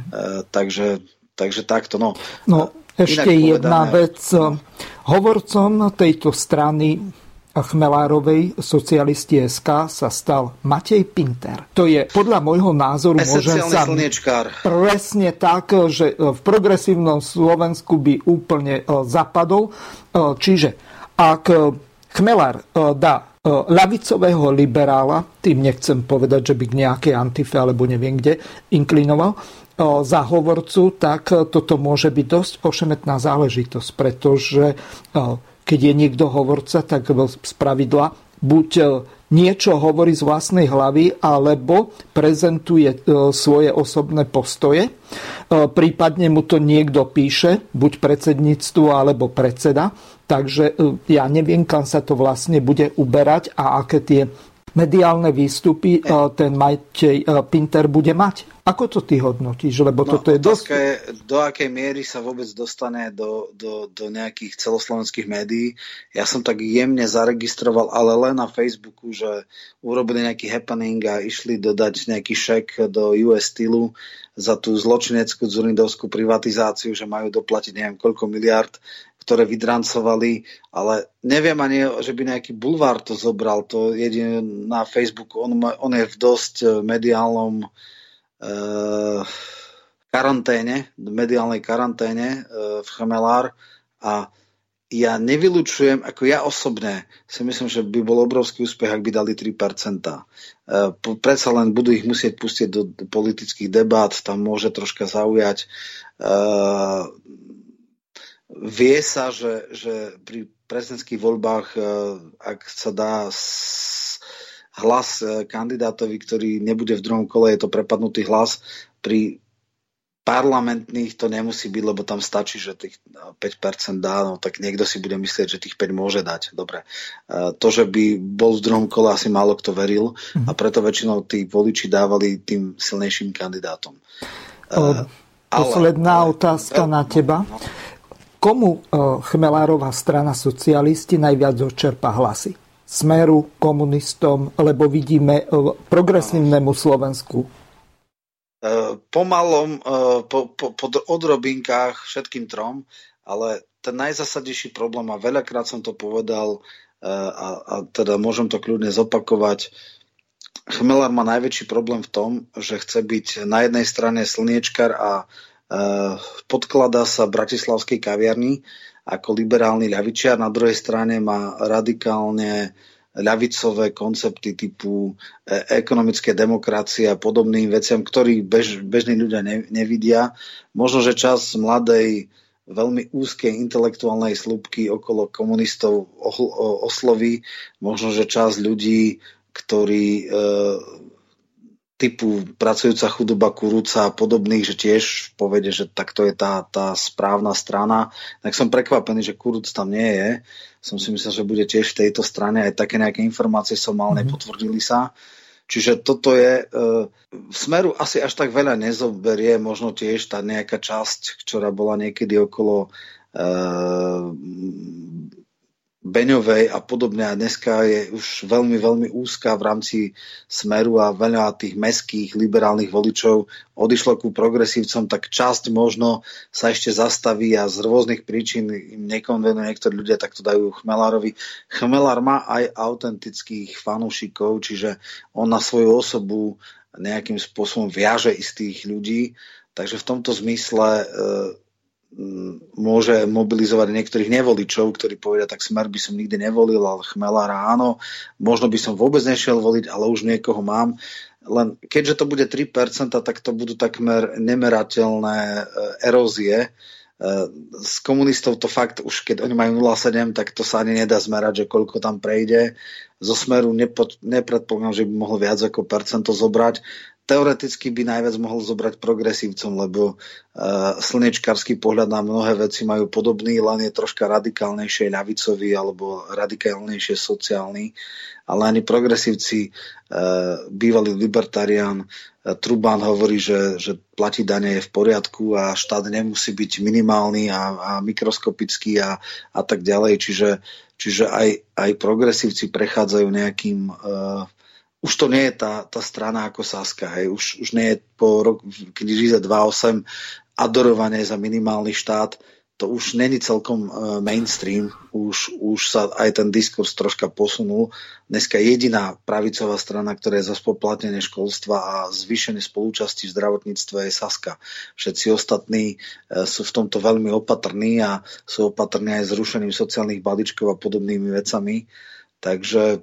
Takže takto. No ešte jedna vec. Hovorcom tejto strany Chmelárovej Socialisti SK sa stal Matej Pinter. To je podľa môjho názoru môžem sa presne tak, že v progresívnom Slovensku by úplne zapadol. Čiže ak Chmelár dá ľavicového liberála, tým nechcem povedať, že by k nejakej antife alebo neviem kde inklinoval, za hovorcu, tak toto môže byť dosť ošemetná záležitosť, pretože keď je niekto hovorca, tak spravidla buď niečo hovorí z vlastnej hlavy, alebo prezentuje svoje osobné postoje. Prípadne mu to niekto píše, buď predsedníctvu, alebo predseda. Takže ja neviem, kam sa to vlastne bude uberať a aké tie mediálne výstupy ten Matej Pinter bude mať. Ako to ty hodnotíš? Lebo toto je dosť... je, do akej miery sa vôbec dostane do nejakých celoslovenských médií. Ja som tak jemne zaregistroval, ale len na Facebooku, že urobili nejaký happening a išli dodať nejaký šek do US Steelu za tú zločineckú dzurindovskú privatizáciu, že majú doplatiť neviem koľko miliard, ktoré vydrancovali, ale neviem ani, že by nejaký bulvár to zobral. To jedine na Facebooku. On je v dosť mediálnom mediálnej karanténe v Chmelár a ja nevylučujem, ako ja osobne si myslím, že by bol obrovský úspech, ak by dali 3%. Predsa len budú ich musieť pustiť do politických debát, tam môže troška zaujať. Vie sa, že pri prezidentských voľbách, ak sa dá hlas kandidátovi, ktorý nebude v druhom kole, je to prepadnutý hlas. Pri parlamentných to nemusí byť, lebo tam stačí, že tých 5% dá, no tak niekto si bude myslieť, že tých 5 môže dať. Dobre. To, že by bol v druhom kole, asi málo kto veril a preto väčšinou tí voliči dávali tým silnejším kandidátom. Posledná otázka na teba. Komu Chmelárová strana Socialisti najviac odčerpá hlasy? Smeru, komunistom, lebo vidíme progresívnemu Slovensku? Pomalom, po odrobinkách všetkým trom, ale ten najzásadnejší problém, a veľakrát som to povedal, a teda môžem to kľudne zopakovať, Chmelár má najväčší problém v tom, že chce byť na jednej strane slniečkar a podkladá sa v bratislavskej kaviarni ako liberálny ľavičiar, na druhej strane má radikálne ľavicové koncepty typu ekonomické demokracie a podobným veciam, ktorý bežní ľudia nevidia. Možno, že čas mladej veľmi úzkej intelektuálnej slúbky okolo komunistov osloví. Možno, že časť ľudí, ktorí typu pracujúca chudoba, Kuruca a podobných, že tiež povede, že takto je tá správna strana. Tak som prekvapený, že Kuruc tam nie je. Som si myslel, že bude tiež v tejto strane. Aj také nejaké informácie som mal, nepotvrdili sa. Čiže toto je v Smeru asi až tak veľa nezoberie, možno tiež tá nejaká časť, ktorá bola niekedy okolo Beňovej a podobne a dneska je už veľmi, veľmi úzka v rámci Smeru a veľa tých mestských liberálnych voličov odišlo ku progresívcom, tak časť možno sa ešte zastaví a z rôznych príčin im nekonvenujú niektorí ľudia, tak to dajú Chmelárovi. Chmelár má aj autentických fanúšikov, čiže on na svoju osobu nejakým spôsobom viaže istých ľudí, takže v tomto zmysle môže mobilizovať niektorých nevoličov, ktorí povedia, tak Smer by som nikdy nevolil, ale Chmelára áno, možno by som vôbec nešiel voliť, ale už niekoho mám. Len keďže to bude 3%, tak to budú takmer nemerateľné erózie. Z komunistov to fakt, už keď oni majú 0,7, tak to sa ani nedá zmerať, že koľko tam prejde. Zo Smeru nepredpokladám, že by mohol viac ako percento zobrať. Teoreticky by najviac mohol zobrať progresívcom, lebo slnečkársky pohľad na mnohé veci majú podobný, len je troška radikálnejšie ľavicový alebo radikálnejšie sociálny. Ale ani progresívci, bývalý libertarián Trubán hovorí, že platiť dane je v poriadku a štát nemusí byť minimálny a mikroskopický a tak ďalej. Čiže aj progresívci prechádzajú nejakým... Už to nie je tá strana ako Saska. Hej. Už nie je po roku, keď žije 2,8 adorovanie za minimálny štát, to už není celkom mainstream. Už sa aj ten diskurs troška posunul. Dneska jediná pravicová strana, ktorá je za spoplatnenie školstva a zvýšenie spolúčasti v zdravotníctve je Saska. Všetci ostatní sú v tomto veľmi opatrní a sú opatrní aj s rušením sociálnych balíčkov a podobnými vecami. Takže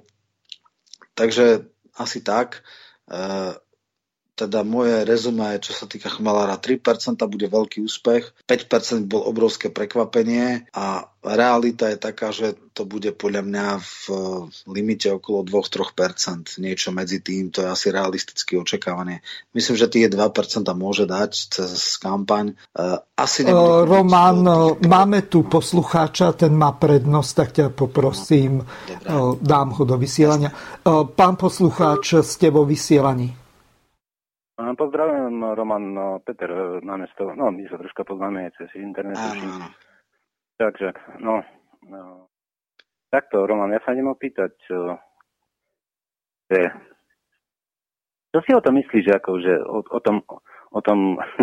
asi tak. Teda moje rezumé, čo sa týka Chmelára, 3% bude veľký úspech, 5% bol obrovské prekvapenie a realita je taká, že to bude podľa mňa v limite okolo 2-3%. Niečo medzi tým, to je asi realistické očakávanie. Myslím, že tie 2% môže dať cez kampaň. Asi Roman, máme tu poslucháča, ten má prednosť, tak ťa poprosím, dám ho do vysielania. Pán poslucháč, ste vo vysielaní. Pozdravujem, Roman, Peter námesto. No, my sa troška poznáme cez internet. Takže, takto, Roman, ja sa idem opýtať, čo si o tom myslíš, akože o tom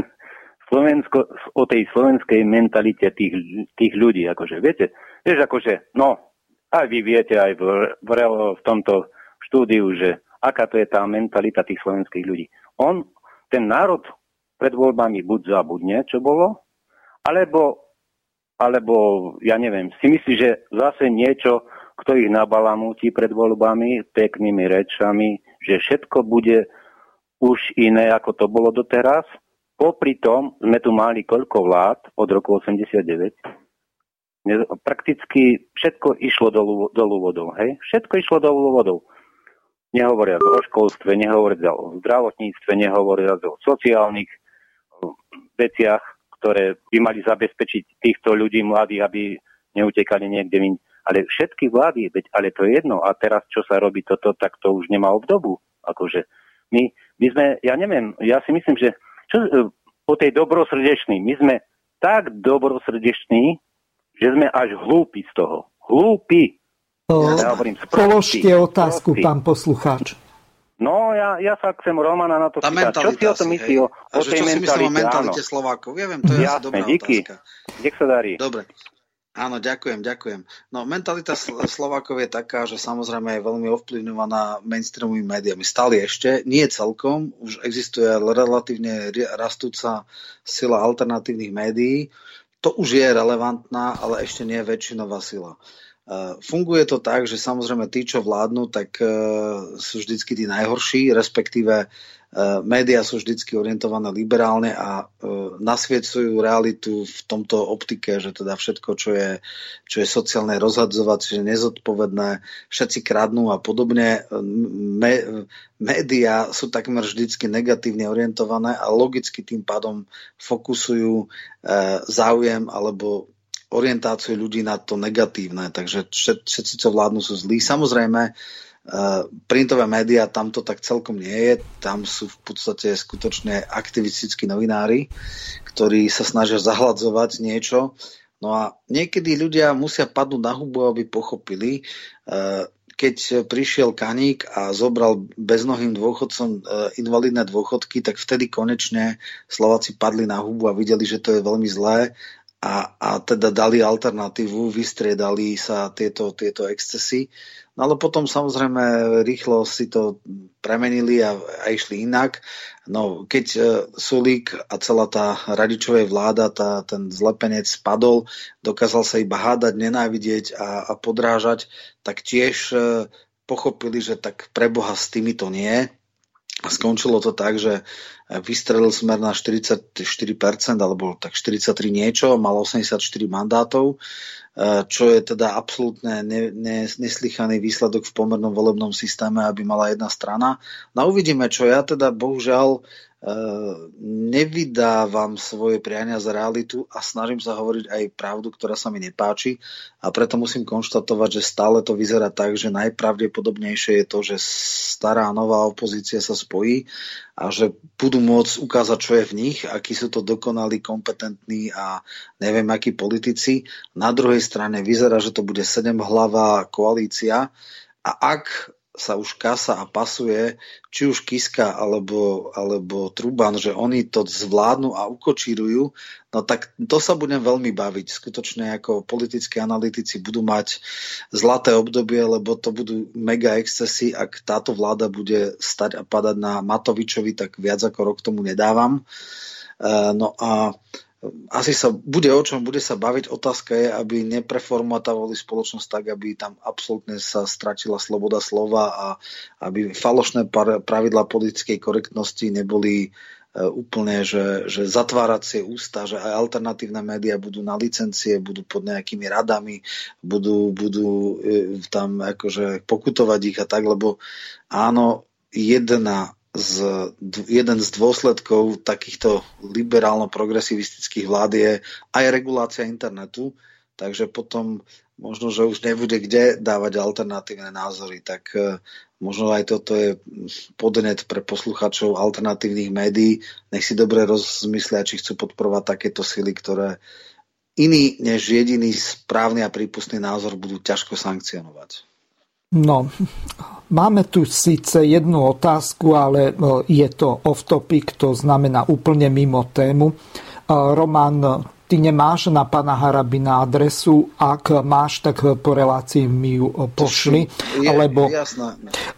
o tej slovenskej mentalite tých ľudí, akože, vieš, akože, aj vy viete, aj v tomto štúdiu, že aká to je tá mentalita tých slovenských ľudí. Ten národ pred voľbami buď zabudne, čo bolo, alebo ja neviem, si myslí, že zase niečo, kto ich nabalamúti pred voľbami peknými rečami, že všetko bude už iné, ako to bolo doteraz. Popri tom sme tu mali koľko vlád od roku 89. Prakticky všetko išlo dolu vodou, hej? Všetko išlo dolu vodou. Nehovoriac o školstve, nehovoriac o zdravotníctve, nehovoriac o sociálnych veciach, ktoré by mali zabezpečiť týchto ľudí mladých, aby neutekali niekde iň. Ale všetky vlády, ale to je jedno. A teraz, čo sa robí toto, tak to už nemá obdobu. Akože my sme, ja neviem, ja si myslím, že po tej dobrosrdečnej, my sme tak dobrosrdeční, že sme až hlúpi z toho. Hlúpi. Položte otázku, pán poslucháč. No, ja sa chcem Romana na to spýtať. Čo si o tom myslí o tej mentalite Slovákov? Ja viem, to je asi dobrá otázka. Nech sa darí. Dobre. Áno, ďakujem. No, mentalita Slovákov je taká, že samozrejme je veľmi ovplyvňovaná mainstreamovými médiami. Stále ešte, nie celkom, už existuje relatívne rastúca sila alternatívnych médií. To už je relevantná, ale ešte nie je väčšinová sila. Funguje to tak, že samozrejme tí, čo vládnu, tak sú vždycky tí najhorší, respektíve médiá sú vždycky orientované liberálne a nasviecujú realitu v tomto optike, že teda všetko, čo je sociálne rozhadzovacie, nezodpovedné, všetci kradnú a podobne. Médiá sú takmer vždycky negatívne orientované a logicky tým pádom fokusujú záujem alebo orientáciu ľudí na to negatívne. Takže všetci, čo vládnu, sú zlí. Samozrejme, printové médiá, tam to tak celkom nie je. Tam sú v podstate skutočne aktivistickí novinári, ktorí sa snažia zahladzovať niečo. No a niekedy ľudia musia padnúť na hubu, aby pochopili. Keď prišiel Kaník a zobral beznohým dôchodcom invalidné dôchodky, tak vtedy konečne Slováci padli na hubu a videli, že to je veľmi zlé a teda dali alternatívu, vystriedali sa tieto excesy. No ale potom samozrejme rýchlo si to premenili a išli inak. No keď Sulík a celá tá Radičovej vláda, ten zlepenec spadol, dokázal sa iba hádať, nenávidieť a podrážať, tak tiež pochopili, že tak preboha s týmito nie. A skončilo to tak, že vystrelil Smer na 44%, alebo tak 43 niečo, mal 84 mandátov, čo je teda absolútne neslychaný výsledok v pomernom volebnom systéme, aby mala jedna strana. No uvidíme, čo ja teda bohužiaľ nevydávam svoje priania za realitu a snažím sa hovoriť aj pravdu, ktorá sa mi nepáči a preto musím konštatovať, že stále to vyzerá tak, že najpravdepodobnejšie je to, že stará a nová opozícia sa spojí a že budú môcť ukázať, čo je v nich, akí sú to dokonalí, kompetentní a neviem akí politici. Na druhej strane vyzerá, že to bude 7-hlavá koalícia a ak sa už kasa a pasuje, či už Kiska alebo Truban, že oni to zvládnu a ukočírujú, no tak to sa budem veľmi baviť. Skutočne ako politickí analytici budú mať zlaté obdobie, lebo to budú mega excesy. Ak táto vláda bude stať a padať na Matovičovi, tak viac ako rok tomu nedávam. No a asi sa bude o čom, bude sa baviť. Otázka je, aby nepreformatovali spoločnosť tak, aby tam absolútne sa stratila sloboda slova a aby falošné pravidlá politickej korektnosti neboli úplne, že zatváracie ústa, že aj alternatívne médiá budú na licencie, budú pod nejakými radami, budú tam akože pokutovať ich a tak, lebo áno, jeden z dôsledkov takýchto liberálno-progresivistických vlád je aj regulácia internetu, takže potom možno, že už nebude kde dávať alternatívne názory, tak možno aj toto je podnet pre poslucháčov alternatívnych médií. Nech si dobre rozmyslia, či chcú podporovať takéto sily, ktoré iný než jediný správny a prípustný názor budú ťažko sankcionovať. No, máme tu síce jednu otázku, ale je to off topic, to znamená úplne mimo tému. Roman, ty nemáš na pána Harabina adresu? Ak máš, tak po relácii mi ju pošli. Jasné.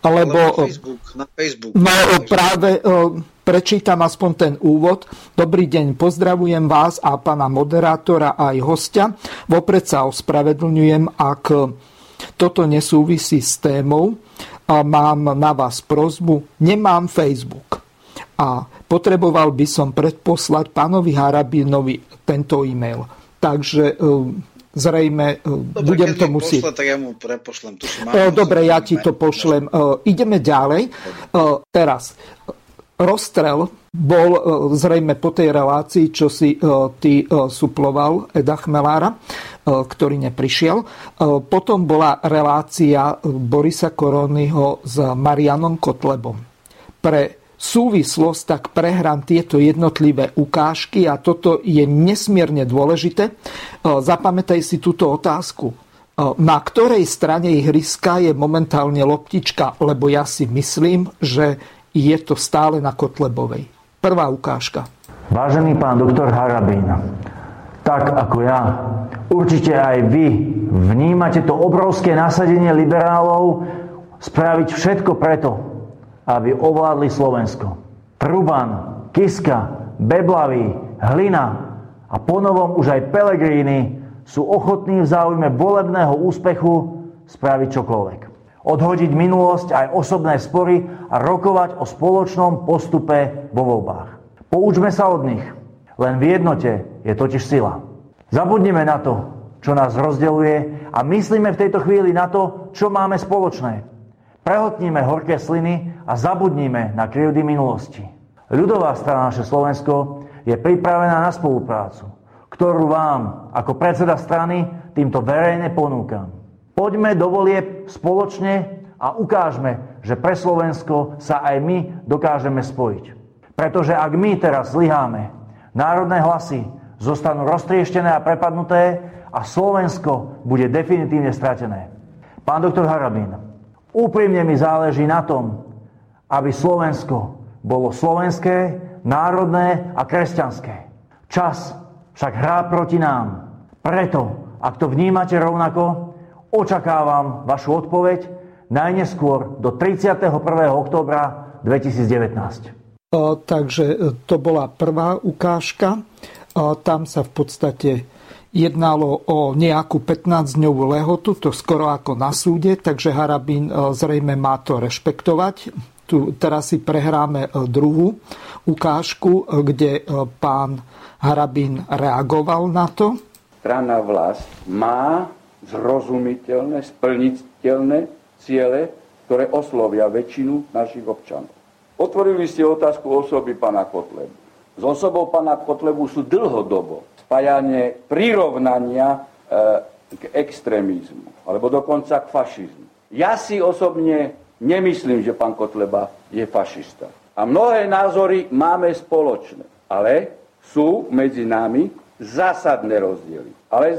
Na Facebook. No práve prečítam aspoň ten úvod. Dobrý deň, pozdravujem vás a pána moderátora aj hostia. Vopred sa ospravedlňujem, ak toto nesúvisí s témou. Mám na vás prosbu, nemám Facebook. A potreboval by som predposlať pánovi Harabinovi tento e-mail. Takže zrejme budem to musieť. Tak ja mu prepošlem. Dobre, ja ti to pošlem. Ideme ďalej. Teraz rozstrel bol zrejme po tej relácii, čo si ty suploval Eda Chmelára, ktorý neprišiel. Potom bola relácia Borisa Koronyho s Marianom Kotlebom. Pre súvislosť tak prehrám tieto jednotlivé ukážky a toto je nesmierne dôležité. Zapamätaj si túto otázku. Na ktorej strane ihriska je momentálne loptička, lebo ja si myslím, že je to stále na Kotlebovej. Prvá ukážka. Vážený pán doktor Harabin, tak ako ja, určite aj vy vnímate to obrovské nasadenie liberálov spraviť všetko preto, aby ovládli Slovensko. Truban, Kiska, Beblavý, Hlina a ponovom už aj Pellegrini sú ochotní v záujme volebného úspechu spraviť čokoľvek. Odhodiť minulosť aj osobné spory a rokovať o spoločnom postupe vo voľbách. Poučme sa od nich. Len v jednote je totiž sila. Zabudnime na to, čo nás rozdeľuje a myslíme v tejto chvíli na to, čo máme spoločné. Prehltnime horké sliny a zabudnime na krivdy minulosti. Ľudová strana Naše Slovensko je pripravená na spoluprácu, ktorú vám ako predseda strany týmto verejne ponúkam. Poďme do volieb spoločne a ukážme, že pre Slovensko sa aj my dokážeme spojiť. Pretože ak my teraz zlyháme, národné hlasy zostanú roztrieštené a prepadnuté a Slovensko bude definitívne stratené. Pán doktor Harabín, úprimne mi záleží na tom, aby Slovensko bolo slovenské, národné a kresťanské. Čas však hrá proti nám. Preto, ak to vnímate rovnako, očakávam vašu odpoveď najneskôr do 31. októbra 2019. Takže to bola prvá ukážka. Tam sa v podstate jednalo o nejakú 15-dňovú lehotu, to skoro ako na súde, takže Harabín zrejme má to rešpektovať. Teraz si prehráme druhú ukážku, kde pán Harabín reagoval na to. Strana Vlast má zrozumiteľné, splniteľné ciele, ktoré oslovia väčšinu našich občanov. Otvorili ste otázku osoby pána Kotlebu. S osobou pána Kotlebu sú dlhodobo spájanie prirovnania k extrémizmu, alebo dokonca k fašizmu. Ja si osobne nemyslím, že pán Kotleba je fašista. A mnohé názory máme spoločné, ale sú medzi nami zásadné rozdiely.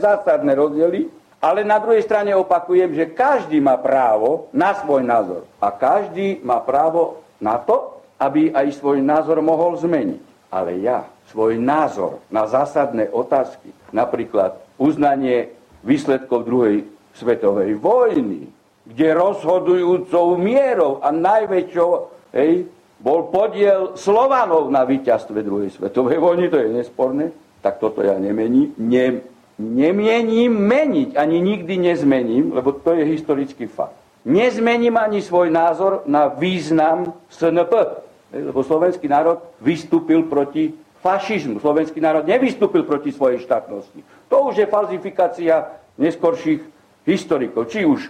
Ale na druhej strane opakujem, že každý má právo na svoj názor. A každý má právo na to, aby aj svoj názor mohol zmeniť. Ale ja svoj názor na zásadné otázky, napríklad uznanie výsledkov druhej svetovej vojny, kde rozhodujúcou mierou a najväčšou bol podiel Slovanov na víťazstve druhej svetovej vojny, to je nesporné, tak toto ja nemienim meniť, ani nikdy nezmením, lebo to je historický fakt. Nezmením ani svoj názor na význam SNP, lebo slovenský národ vystúpil proti fašizmu. Slovenský národ nevystúpil proti svojej štátnosti. To už je falzifikácia neskorších historikov, či už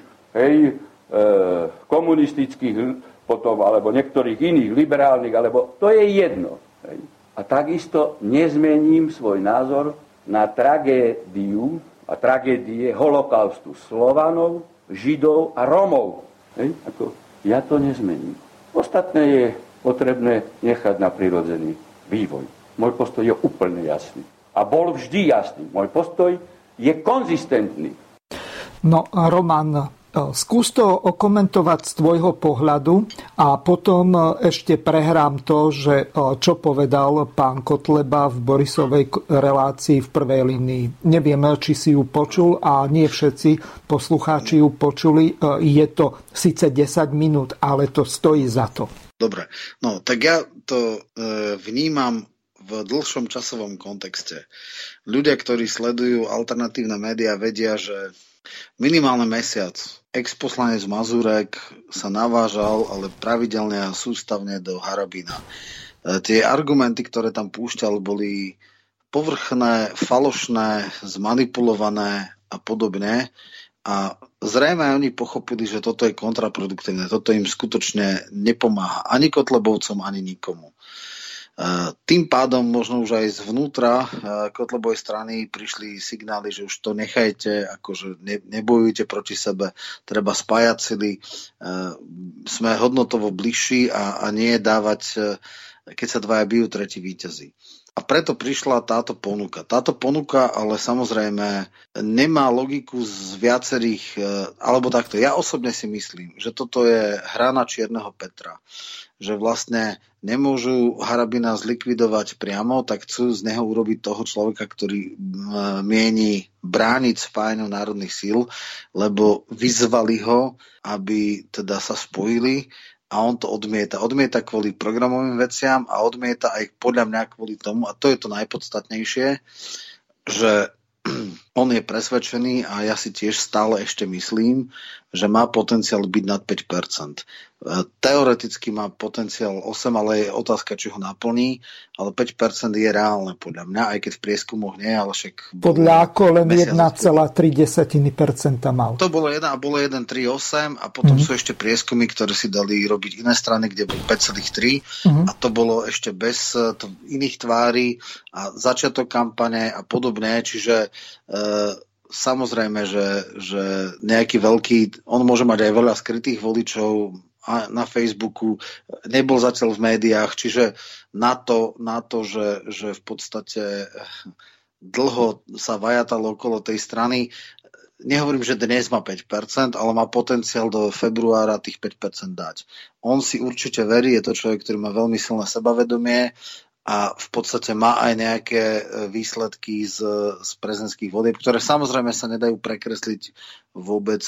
komunistických potom, alebo niektorých iných, liberálnych, alebo to je jedno. A takisto nezmením svoj názor na tragédiu a tragédie holokaustu Slovanov, Židov a Rómov. Ja to nezmením. Ostatné je potrebné nechať na prirodzený vývoj. Môj postoj je úplne jasný. A bol vždy jasný. Môj postoj je konzistentný. No, Roman, skús to okomentovať z tvojho pohľadu a potom ešte prehrám to, že čo povedal pán Kotleba v Borisovej relácii v prvej línii. Neviem, či si ju počul a nie všetci poslucháči ju počuli. Je to síce 10 minút, ale to stojí za to. Dobre, no tak ja to vnímam v dlhšom časovom kontexte. Ľudia, ktorí sledujú alternatívne médiá, vedia, že minimálne mesiac ex-poslanec Mazurek sa navážal, ale pravidelne a sústavne do Harabina. Tie argumenty, ktoré tam púšťal, boli povrchné, falošné, zmanipulované a podobne. A zrejme oni pochopili, že toto je kontraproduktívne. Toto im skutočne nepomáha ani Kotlebovcom, ani nikomu. Tým pádom možno už aj zvnútra Kotlebovej strany prišli signály, že už to nechajte, akože nebojujte proti sebe, treba spájať sily, sme hodnotovo bližší a nie dávať, keď sa dvaja bijú, tretí víťazí. A preto prišla táto ponuka. Táto ponuka ale samozrejme nemá logiku z viacerých, alebo takto. Ja osobne si myslím, že toto je hra na čierneho Petra. Že vlastne nemôžu Harabina zlikvidovať priamo, tak chcú z neho urobiť toho človeka, ktorý mieni brániť spájaniu národných síl, lebo vyzvali ho, aby teda sa spojili. A on to odmieta. Odmieta kvôli programovým veciam a odmieta aj podľa mňa kvôli tomu, a to je to najpodstatnejšie, že on je presvedčený a ja si tiež stále ešte myslím, že má potenciál byť nad 5%. Teoreticky má potenciál 8%, ale je otázka, či ho naplní, ale 5% je reálne podľa mňa, aj keď v prieskumoch nie, ale však... Podľa ako len 1,3% mal. To bolo 1,38 a potom sú ešte prieskumy, ktoré si dali robiť iné strany, kde bol 5,3 a to bolo ešte bez iných tvári a začiatok kampane a podobne, čiže samozrejme, že nejaký veľký, on môže mať aj veľa skrytých voličov na Facebooku, nebol zatiaľ v médiách, čiže na to že v podstate dlho sa vajatalo okolo tej strany, nehovorím, že dnes má 5%, ale má potenciál do februára tých 5% dať. On si určite verí, je to človek, ktorý má veľmi silné sebavedomie a v podstate má aj nejaké výsledky z prezidentských volieb, ktoré samozrejme sa nedajú prekresliť vôbec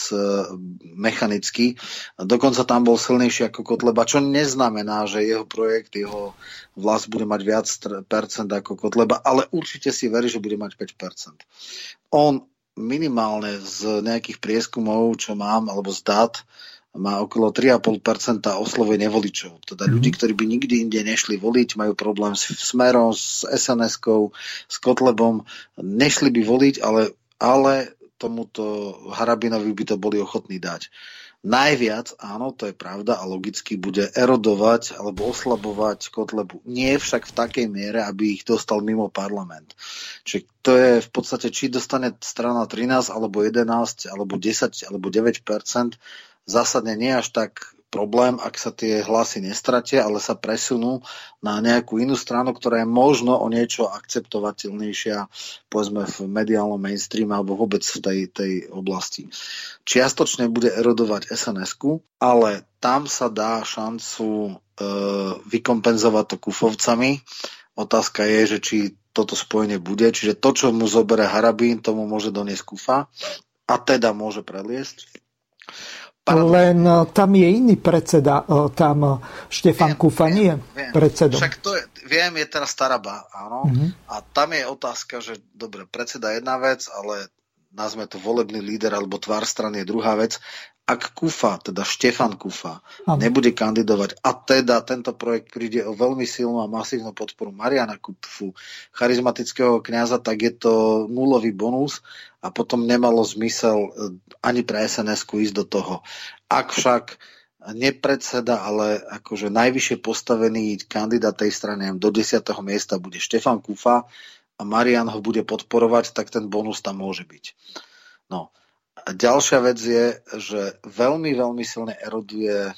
mechanicky. Dokonca tam bol silnejší ako Kotleba, čo neznamená, že jeho projekt, jeho vlast bude mať viac percent ako Kotleba, ale určite si verí, že bude mať 5%. On minimálne z nejakých prieskumov, čo mám, alebo z dát, má okolo 3,5% oslovuje nevoličov. Teda ľudí, ktorí by nikdy inde nešli voliť, majú problém s Smerom, s SNS-kou, s Kotlebom. Nešli by voliť, ale tomuto Harabinovi by to boli ochotní dať. Najviac, áno, to je pravda a logicky bude erodovať alebo oslabovať Kotlebu. Nie však v takej miere, aby ich dostal mimo parlament. Čiže to je v podstate, či dostane strana 13, alebo 11, alebo 10, alebo 9%, zásadne nie až tak problém, ak sa tie hlasy nestratia, ale sa presunú na nejakú inú stranu, ktorá je možno o niečo akceptovateľnejšia, povedzme v mediálnom mainstreame alebo vôbec v tej oblasti. Čiastočne bude erodovať SNS-ku, ale tam sa dá šancu vykompenzovať to Kufovcami. Otázka je, že či toto spojenie bude, čiže to, čo mu zoberie Harabín, tomu môže doniesť Kufa a teda môže preliesť. Len tam je iný predseda, tam Štefan Kufa nie predsedom. Však to je, je teraz Taraba, áno. A tam je otázka, že dobre, predseda je jedna vec, ale nazme to volebný líder alebo tvár strany je druhá vec. Ak Kufa, teda Štefan Kufa, nebude kandidovať a teda tento projekt príde o veľmi silnú a masívnu podporu Mariana Kufu, charizmatického kňaza, tak je to nulový bonus a potom nemalo zmysel ani pre SNS-ku ísť do toho. Ak však nepredseda, ale akože najvyššie postavený kandidát tej strany do 10. miesta bude Štefan Kufa a Marian ho bude podporovať, tak ten bonus tam môže byť. No. A ďalšia vec je, že veľmi, veľmi silne eroduje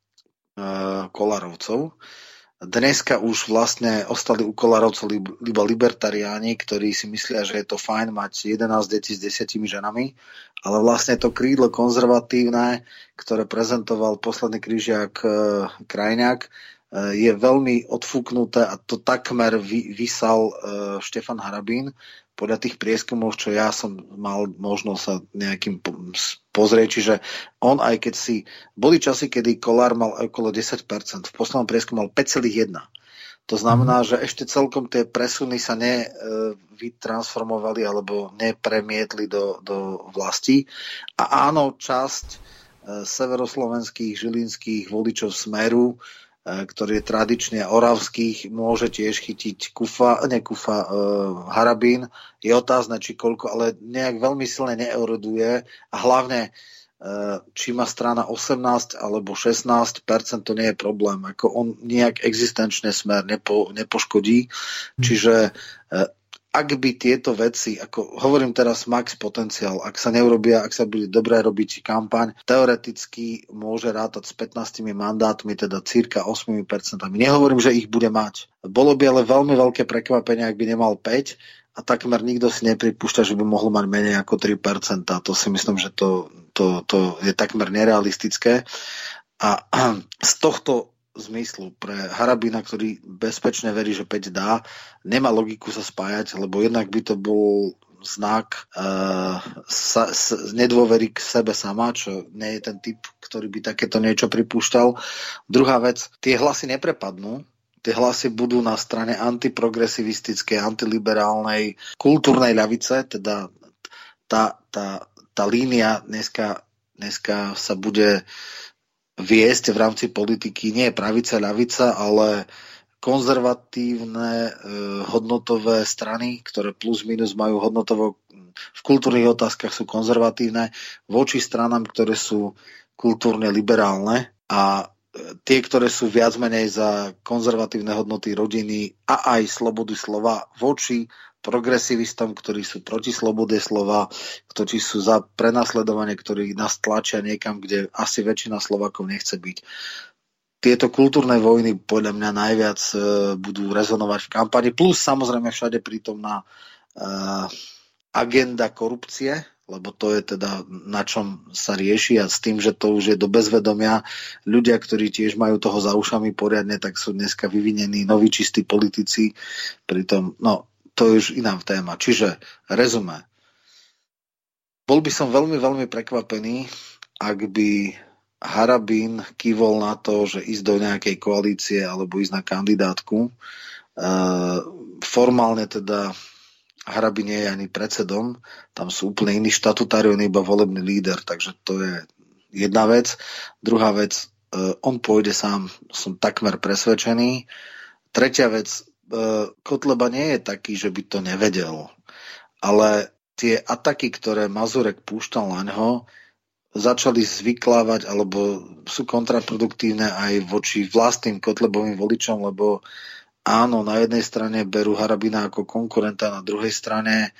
Kolárovcov. Dneska už vlastne ostali u Kolárovcov iba libertariáni, ktorí si myslia, že je to fajn mať 11 detí s 10 ženami, ale vlastne to krídlo konzervatívne, ktoré prezentoval posledný križiak Krajňák, je veľmi odfúknuté a to takmer vysal Štefan Harabín. Podľa tých prieskumov, čo ja som mal možnosť sa nejakým pozrieť, čiže on aj keď boli časy, kedy Kollár mal okolo 10%, v poslednom prieskumu mal 5,1%. To znamená, že ešte celkom tie presuny sa nevytransformovali alebo nepremietli do vlasti. A áno, časť severoslovenských, žilinských voličov Smeru, ktorý je tradične oravských, môže tiež chytiť Harabín. Je otázne, či koľko, ale nejak veľmi silne neeroduje a hlavne, či má strana 18 alebo 16%, to nie je problém. Ako on nejak existenčne Smer nepoškodí. Čiže ak by tieto veci, ako hovorím teraz max potenciál, ak sa neurobia, ak sa bude dobre robiť kampaň, teoreticky môže rátať s 15 mandátmi, teda cirka 8%. Nehovorím, že ich bude mať. Bolo by ale veľmi veľké prekvapenie, ak by nemal 5 a takmer nikto si nepripúšťa, že by mohol mať menej ako 3%. To si myslím, že to je takmer nerealistické. A z tohto zmyslu pre Harabina, ktorý bezpečne verí, že 5 dá, nemá logiku sa spájať, lebo jednak by to bol znak nedôvery k sebe sama, čo nie je ten typ, ktorý by takéto niečo pripúšťal. Druhá vec, tie hlasy neprepadnú, tie hlasy budú na strane antiprogresivistickej, antiliberálnej, kultúrnej ľavice, teda tá línia dneska sa bude viesť v rámci politiky nie pravica, ľavica, ale konzervatívne hodnotové strany, ktoré plus minus majú hodnotovo v kultúrnych otázkach sú konzervatívne voči stranám, ktoré sú kultúrne liberálne a tie, ktoré sú viac menej za konzervatívne hodnoty rodiny a aj slobodu slova voči progresivistom, ktorí sú proti slobode slova, ktorí sú za prenasledovanie, ktorí nás tlačia niekam, kde asi väčšina Slovákov nechce byť. Tieto kultúrne vojny podľa mňa najviac budú rezonovať v kampani, plus samozrejme všade prítomná agenda korupcie, lebo to je teda na čom sa rieši a s tým, že to už je do bezvedomia. Ľudia, ktorí tiež majú toho za ušami poriadne, tak sú dneska vyvinení noví čistí politici. Pritom, to je už iná téma. Čiže rezumé. Bol by som veľmi, veľmi prekvapený, ak by Harabin kývol na to, že ísť do nejakej koalície alebo ísť na kandidátku. Formálne teda Harabin nie je ani predsedom, tam sú úplne iní štatutári, on je iba volebný líder, takže to je jedna vec. Druhá vec, on pôjde sám, som takmer presvedčený. Tretia vec, Kotleba nie je taký, že by to nevedel, ale tie ataky, ktoré Mazurek púšťal na ňo, začali zvyklávať, alebo sú kontraproduktívne aj voči vlastným Kotlebovým voličom, lebo áno, na jednej strane berú Harabina ako konkurenta, na druhej strane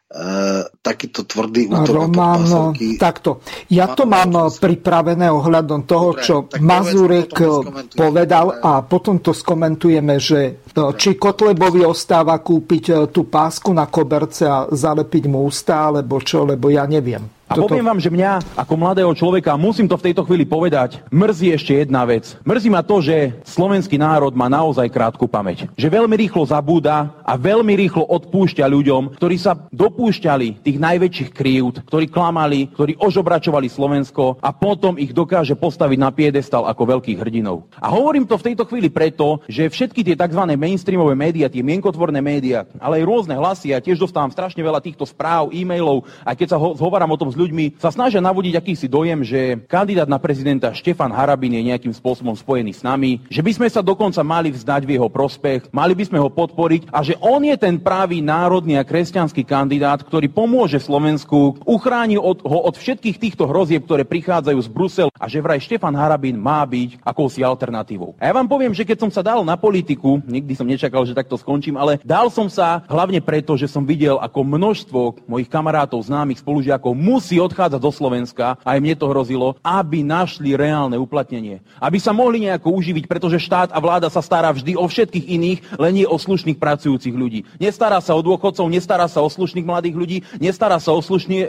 takýto tvrdý útok. Roman, takto. Ja to mám pripravené ohľadom toho, čo Mazurek povedal a potom to skomentujeme, že či Kotlebovi ostáva kúpiť tú pásku na koberce a zalepiť mu ústa, alebo čo, lebo ja neviem. A poviem vám, že mňa ako mladého človeka, musím to v tejto chvíli povedať, mrzí ešte jedna vec. Mrzí ma to, že slovenský národ má naozaj krátku pamäť. Že veľmi rýchlo zabúda a veľmi rýchlo odpúšťa ľuďom, ktorí sa dopúšťali tých najväčších krívd, ktorí klamali, ktorí ožobračovali Slovensko a potom ich dokáže postaviť na piedestal ako veľkých hrdinov. A hovorím to v tejto chvíli preto, že všetky tie tzv. Mainstreamové médiá, tie mienkotvorné médiá, ale aj rôzne hlasy, ja tiež dostávam strašne veľa týchto správ, e-mailov, aj keď sa zhováram o tom s ľuďmi, sa snažia navodiť akýsi dojem, že kandidát na prezidenta Štefan Harabin je nejakým spôsobom spojený s nami, že by sme sa dokonca mali vzdať v jeho prospech, mali by sme ho podporiť a že on je ten pravý národný a kresťanský kandidát, ktorý pomôže Slovensku, uchráni ho od všetkých týchto hrozieb, ktoré prichádzajú z Bruselu a že vraj Štefan Harabin má byť akousi alternatívou. A ja vám poviem, že keď som sa dal na politiku, nikdy som nečakal, že takto skončím, ale dal som sa hlavne preto, že som videl, ako množstvo mojich kamarátov, známych, spolužiakov musí odchádzať do Slovenska, aj mne to hrozilo, aby našli reálne uplatnenie. Aby sa mohli nejako uživiť, pretože štát a vláda sa stará vždy o všetkých iných, len nie o slušných pracujúcich ľudí. Nestará sa o dôchodcov, nestará sa o slušných mladých ľudí, nestará sa o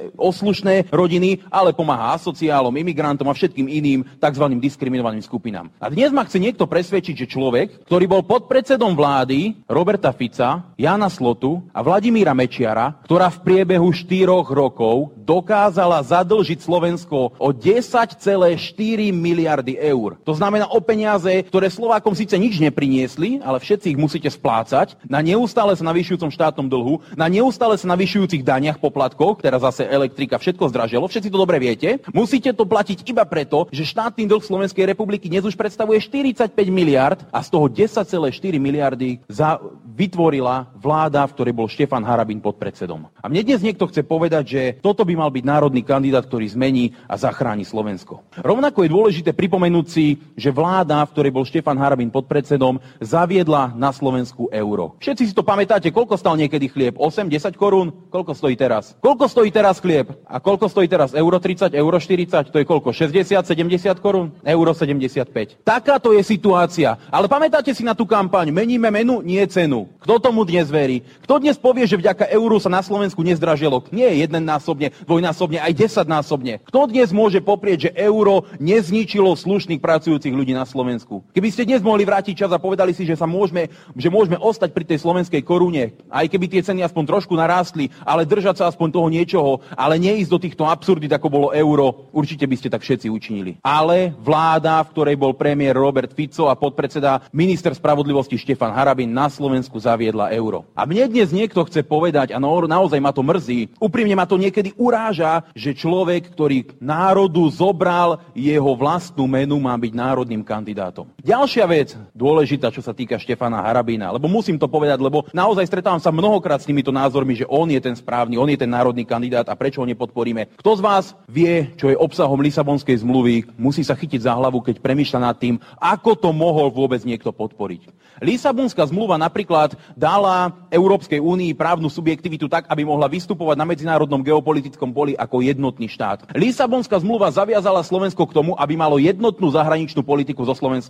slušné rodiny, ale pomáha asociálom, imigrantom a všetkým iným tzv. Diskriminovaným skupinám. A dnes ma chce niekto presvedčiť, že človek, ktorý bol podpredsedom vlády Roberta Fica, Jána Slotu a Vladimíra Mečiara, ktorá v priebehu 4 rokov dokázala zadlžiť Slovensko o 10,4 miliardy eur. To znamená o peniaze, ktoré Slovákom síce nič nepriniesli, ale všetci ich musíte splácať na neustále sa navyšujúcom štátnom dlhu, na neustále sa navyšujúcich daniach, poplatkoch, teraz zase elektrika, všetko zdraželo, všetci to dobre viete. Musíte to platiť iba preto, že štátny dlh Slovenskej republiky dnes už predstavuje 45 miliard a z toho 10,4 miliardy vytvorila vláda, v ktorej bol Štefan Harabin podpredsedom. A mne dnes niekto chce povedať, že toto by mal byť národný kandidát, ktorý zmení a zachráni Slovensko. Rovnako je dôležité pripomenúť si, že vláda, v ktorej bol Štefan Harabin podpredsedom, zaviedla na Slovensku euro. Všetci si to pamätáte, koľko stal niekedy chlieb? 8, 10 korún? Koľko stojí teraz? Koľko stojí teraz chlieb? A koľko stojí teraz euro 30, euro 40? To je koľko? 60, 70 korún? Euro 75. Takáto je situácia. Ale pamätáte si na tú kampaň? Meníme menu, nie cenu. Kto tomu dnes verí? Kto dnes povie, že vďaka euru sa na Slovensku nezdražilo? Nie jednonásobne, dvojnásobne, aj 10-násobne. Kto dnes môže poprieť, že euro nezničilo slušných pracujúcich ľudí na Slovensku? Keby ste dnes mohli vrátiť čas a povedali si, že môžeme ostať pri tej slovenskej korune, aj keby tie ceny aspoň trošku narástli, ale držať sa aspoň toho niečoho, ale neísť do týchto absurdít, ako bolo euro, určite by ste tak všetci učinili. Ale vláda, v ktorej bol premiér Robert Fico a podpredseda minister spravodlivosti Štefan Harabin, na Slovensku Slovensku zaviedla euro. A mne dnes niekto chce povedať, a naozaj ma to mrzí, úprimne ma to niekedy uráža, že človek, ktorý národu zobral jeho vlastnú menu, má byť národným kandidátom. Ďalšia vec, dôležitá, čo sa týka Štefana Harabína, lebo musím to povedať, lebo naozaj stretávam sa mnohokrát s týmito názormi, že on je ten správny, on je ten národný kandidát a prečo ho nepodporíme. Kto z vás vie, čo je obsahom Lisabonskej zmluvy, musí sa chytiť za hlavu, keď premýšľa nad tým, ako to mohol vôbec niekto podporiť. Lisabonská zmluva napríklad dala Európskej únii právnu subjektivitu tak, aby mohla vystupovať na medzinárodnom geopolitickom poli ako jednotný štát. Lisabonská zmluva zaviazala Slovensko k tomu, aby malo jednotnú zahraničnú politiku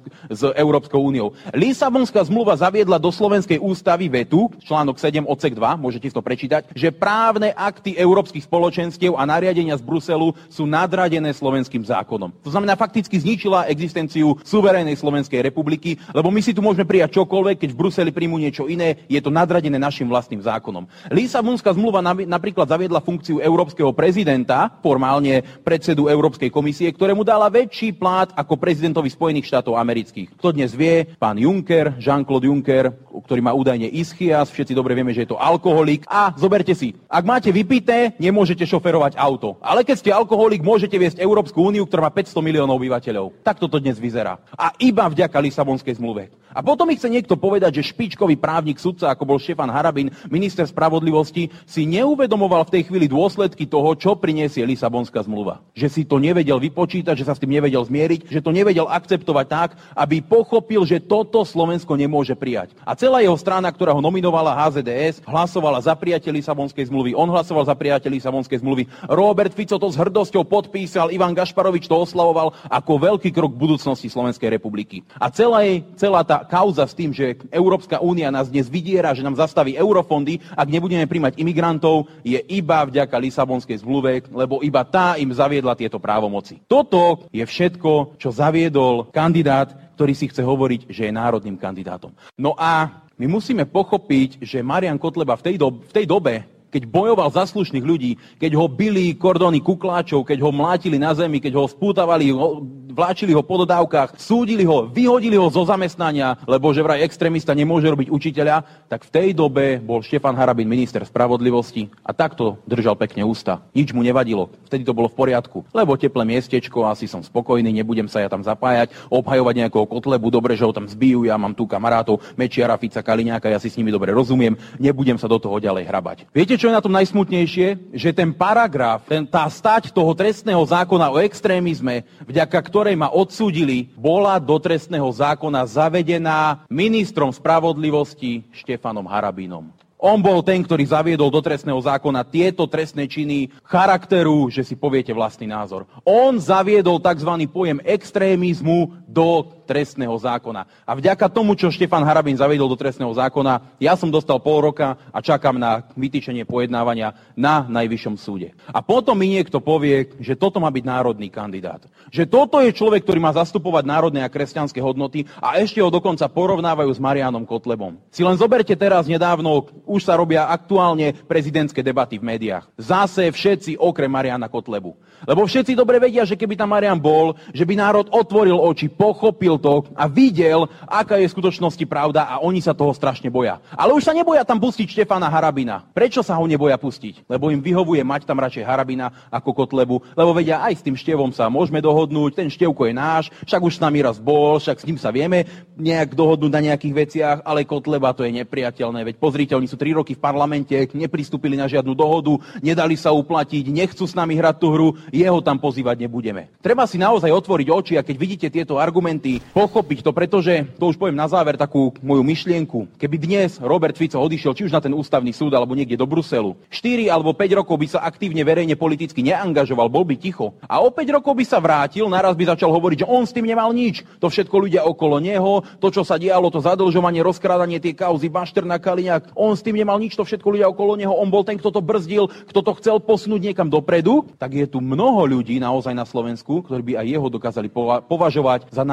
s Európskou úniou. Lisabonská zmluva zaviedla do slovenskej ústavy vetu, článok 7 odsek 2, môžete si to prečítať, že právne akty európskych spoločenstiev a nariadenia z Bruselu sú nadradené slovenským zákonom. To znamená, fakticky zničila existenciu suverénnej Slovenskej republiky, lebo my si tu môžeme prijať čokoľvek, keď v Bruseli príjmu niečo iné, je to nadradené našim vlastným zákonom. Lisabonská zmluva napríklad zaviedla funkciu európskeho prezidenta, formálne predsedu Európskej komisie, ktorému dala väčší plát ako prezidentovi Spojených štátov amerických. Kto dnes vie, pán Juncker, Jean-Claude Juncker, ktorý má údajne ischias, všetci dobre vieme, že je to alkoholik. A zoberte si, ak máte vypité, nemôžete šoferovať auto. Ale keď ste alkoholik, môžete viesť Európsku úniu, ktorá má 500 miliónov obyvateľov. Tak toto dnes vyzerá. A iba vďaka Lisabonskej zmluve. A potom mi chce niekto povedať, že špičkový právnik sudca, ako bol Štefan Harabín, minister spravodlivosti, si neuvedomoval v tej chvíli dôsledky toho, čo priniesie Lisabonská zmluva. Že si to nevedel vypočítať, že sa s tým nevedel zmieriť, že to nevedel akceptovať tak, aby pochopil, že toto Slovensko nemôže prijať. A celá jeho strana, ktorá ho nominovala HZDS, hlasovala za prijatie Lisabonskej zmluvy. On hlasoval za prijatie Lisabonskej zmluvy. Robert Fico to s hrdosťou podpísal, Ivan Gašparovič to oslavoval ako veľký krok k budúcnosti Slovenskej republiky. A celá tá kauza s tým, že Európska únia nás dnes vydiera, že nám zastaví eurofondy, ak nebudeme príjmať imigrantov, je iba vďaka Lisabonskej zmluve, lebo iba tá im zaviedla tieto právomoci. Toto je všetko, čo zaviedol kandidát, ktorý si chce hovoriť, že je národným kandidátom. No a my musíme pochopiť, že Marian Kotleba v tej dobe, keď bojoval za slušných ľudí, keď ho bili kordóny kukláčov, keď ho mlátili na zemi, keď ho spútavali, vláčili ho po dodávkach, súdili ho, vyhodili ho zo zamestnania, lebo že vraj extrémista nemôže robiť učiteľa, tak v tej dobe bol Štefan Harabín minister spravodlivosti a takto držal pekne ústa. Nič mu nevadilo. Vtedy to bolo v poriadku. Lebo teplé miestečko, asi som spokojný, nebudem sa ja tam zapájať, obhajovať nejakého Kotlebu, dobre, že ho tam zbijú, ja mám tu kamarátov Mečiara, Fica, Kaliňáka, ja si s nimi dobre rozumiem, nebudem sa do toho ďalej hrabať. Viete, čo je na tom najsmutnejšie? Že ten paragraf, tá stať toho trestného zákona o extrémizme, vďaka ktorej ma odsúdili, bola do trestného zákona zavedená ministrom spravodlivosti Štefanom Harabínom. On bol ten, ktorý zaviedol do trestného zákona tieto trestné činy charakteru, že si poviete vlastný názor. On zaviedol tzv. Pojem extrémizmu do trestného zákona. A vďaka tomu, čo Štefan Harabín zaviedol do trestného zákona, ja som dostal pol roka a čakám na vytýčenie pojednávania na Najvyššom súde. A potom mi niekto povie, že toto má byť národný kandidát. Že toto je človek, ktorý má zastupovať národné a kresťanské hodnoty a ešte ho dokonca porovnávajú s Marianom Kotlebom. Si len zoberte teraz nedávno, už sa robia aktuálne prezidentské debaty v médiách. Zase všetci okrem Mariana Kotlebu. Lebo všetci dobre vedia, že keby tam Marian bol, že by národ otvoril oči, pochopil to a videl, aká je v skutočnosti pravda a oni sa toho strašne boja. Ale už sa neboja tam pustiť Štefana Harabina. Prečo sa ho neboja pustiť? Lebo im vyhovuje mať tam radšej Harabina ako Kotlebu, lebo vedia, aj s tým Števom sa môžeme dohodnúť, ten Števko je náš, však už s nami raz bol, však s ním sa vieme nejak dohodnúť na nejakých veciach, ale Kotleba to je nepriateľné. Veď pozrite, oni sú 3 roky v parlamente, nepristúpili na žiadnu dohodu, nedali sa uplatiť, nechcú s nami hrať tú hru, jeho tam pozývať nebudeme. Treba si naozaj otvoriť oči a keď vidíte tieto argumenty, pochopiť to, pretože, to už poviem na záver takú moju myšlienku, keby dnes Robert Fico odišiel či už na ten ústavný súd alebo niekde do Bruselu, 4 alebo 5 rokov by sa aktívne verejne politicky neangažoval, bol by ticho a o 5 rokov by sa vrátil, naraz by začal hovoriť, že on s tým nemal nič. To všetko ľudia okolo neho, to čo sa dialo, to zadlžovanie, rozkrádanie tie kauzy Bašterna, Kaliňák, on s tým nemal nič, to všetko ľudia okolo neho, on bol ten, kto to brzdil, kto to chcel posunúť niekam dopredu, tak je tu mnoho ľudí naozaj na Slovensku, ktorí by aj jeho dokázali považovať za národného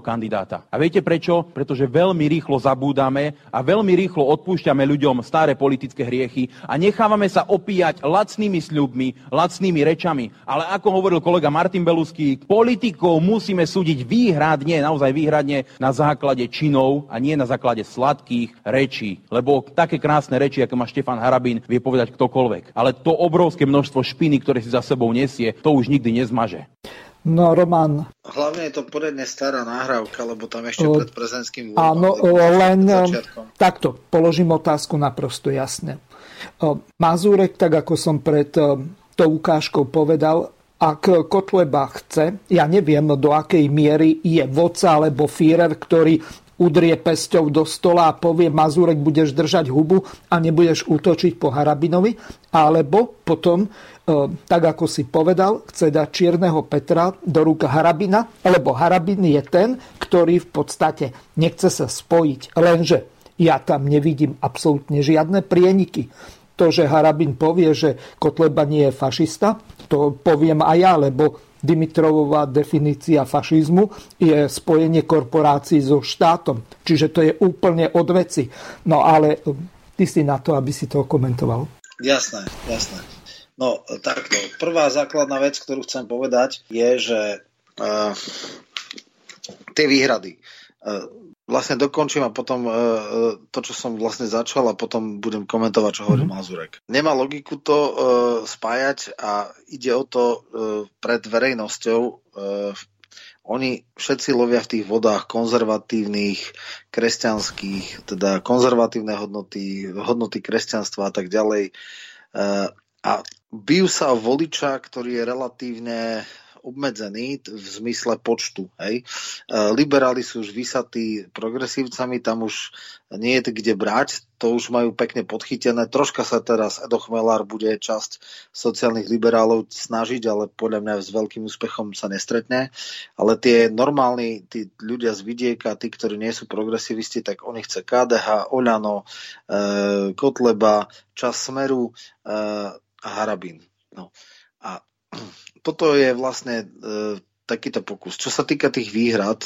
kandidáta. A viete prečo? Pretože veľmi rýchlo zabúdame a veľmi rýchlo odpúšťame ľuďom staré politické hriechy a nechávame sa opíjať lacnými sľubmi, lacnými rečami. Ale ako hovoril kolega Martin Beluský, politikov musíme súdiť výhradne, naozaj výhradne na základe činov a nie na základe sladkých rečí. Lebo také krásne reči, ako má Štefan Harabín, vie povedať ktokoľvek. Ale to obrovské množstvo špiny, ktoré si za sebou nesie, to už nikdy nezmaže. No, Roman. Hlavne je to poriadne stará nahrávka, lebo tam ešte pred prezidentským voľbám. Áno, len takto, položím otázku naprosto jasne. Mazurek, tak ako som pred tou ukážkou povedal, ak Kotleba chce, ja neviem, do akej miery je vodca alebo Führer, ktorý udrie pesťou do stola a povie: Mazurek, budeš držať hubu a nebudeš útočiť po Harabinovi, alebo potom, tak ako si povedal, chce dať čierneho Petra do rúk Harabina, lebo Harabin je ten, ktorý v podstate nechce sa spojiť. Lenže ja tam nevidím absolútne žiadne prieniky. To, že Harabin povie, že Kotleba nie je fašista, to poviem aj ja, lebo Dimitrovová definícia fašizmu je spojenie korporácií so štátom. Čiže to je úplne od veci. No ale ty si na to, aby si to komentoval. Jasné. No takto. Prvá základná vec, ktorú chcem povedať, je, že tie výhrady. Vlastne dokončím a potom to, čo som vlastne začal, a potom budem komentovať, čo hovorí Mazurek. Nemá logiku to spájať a ide o to pred verejnosťou. Oni všetci lovia v tých vodách konzervatívnych, kresťanských, teda konzervatívne hodnoty kresťanstva a tak ďalej. A bijú sa o voliča, ktorý je relatívne obmedzený v zmysle počtu. Hej. Liberáli sú už vysatí progresívcami, tam už nie je kde brať, to už majú pekne podchytené. Troška sa teraz Edo Chmelár bude časť sociálnych liberálov snažiť, ale podľa mňa s veľkým úspechom sa nestretne. Ale tie normálni, tí ľudia z vidieka, tí, ktorí nie sú progresivisti, tak oni chce KDH, Oľano, Kotleba, časť Smeru a Harabín. No. A toto je vlastne takýto pokus. Čo sa týka tých výhrad,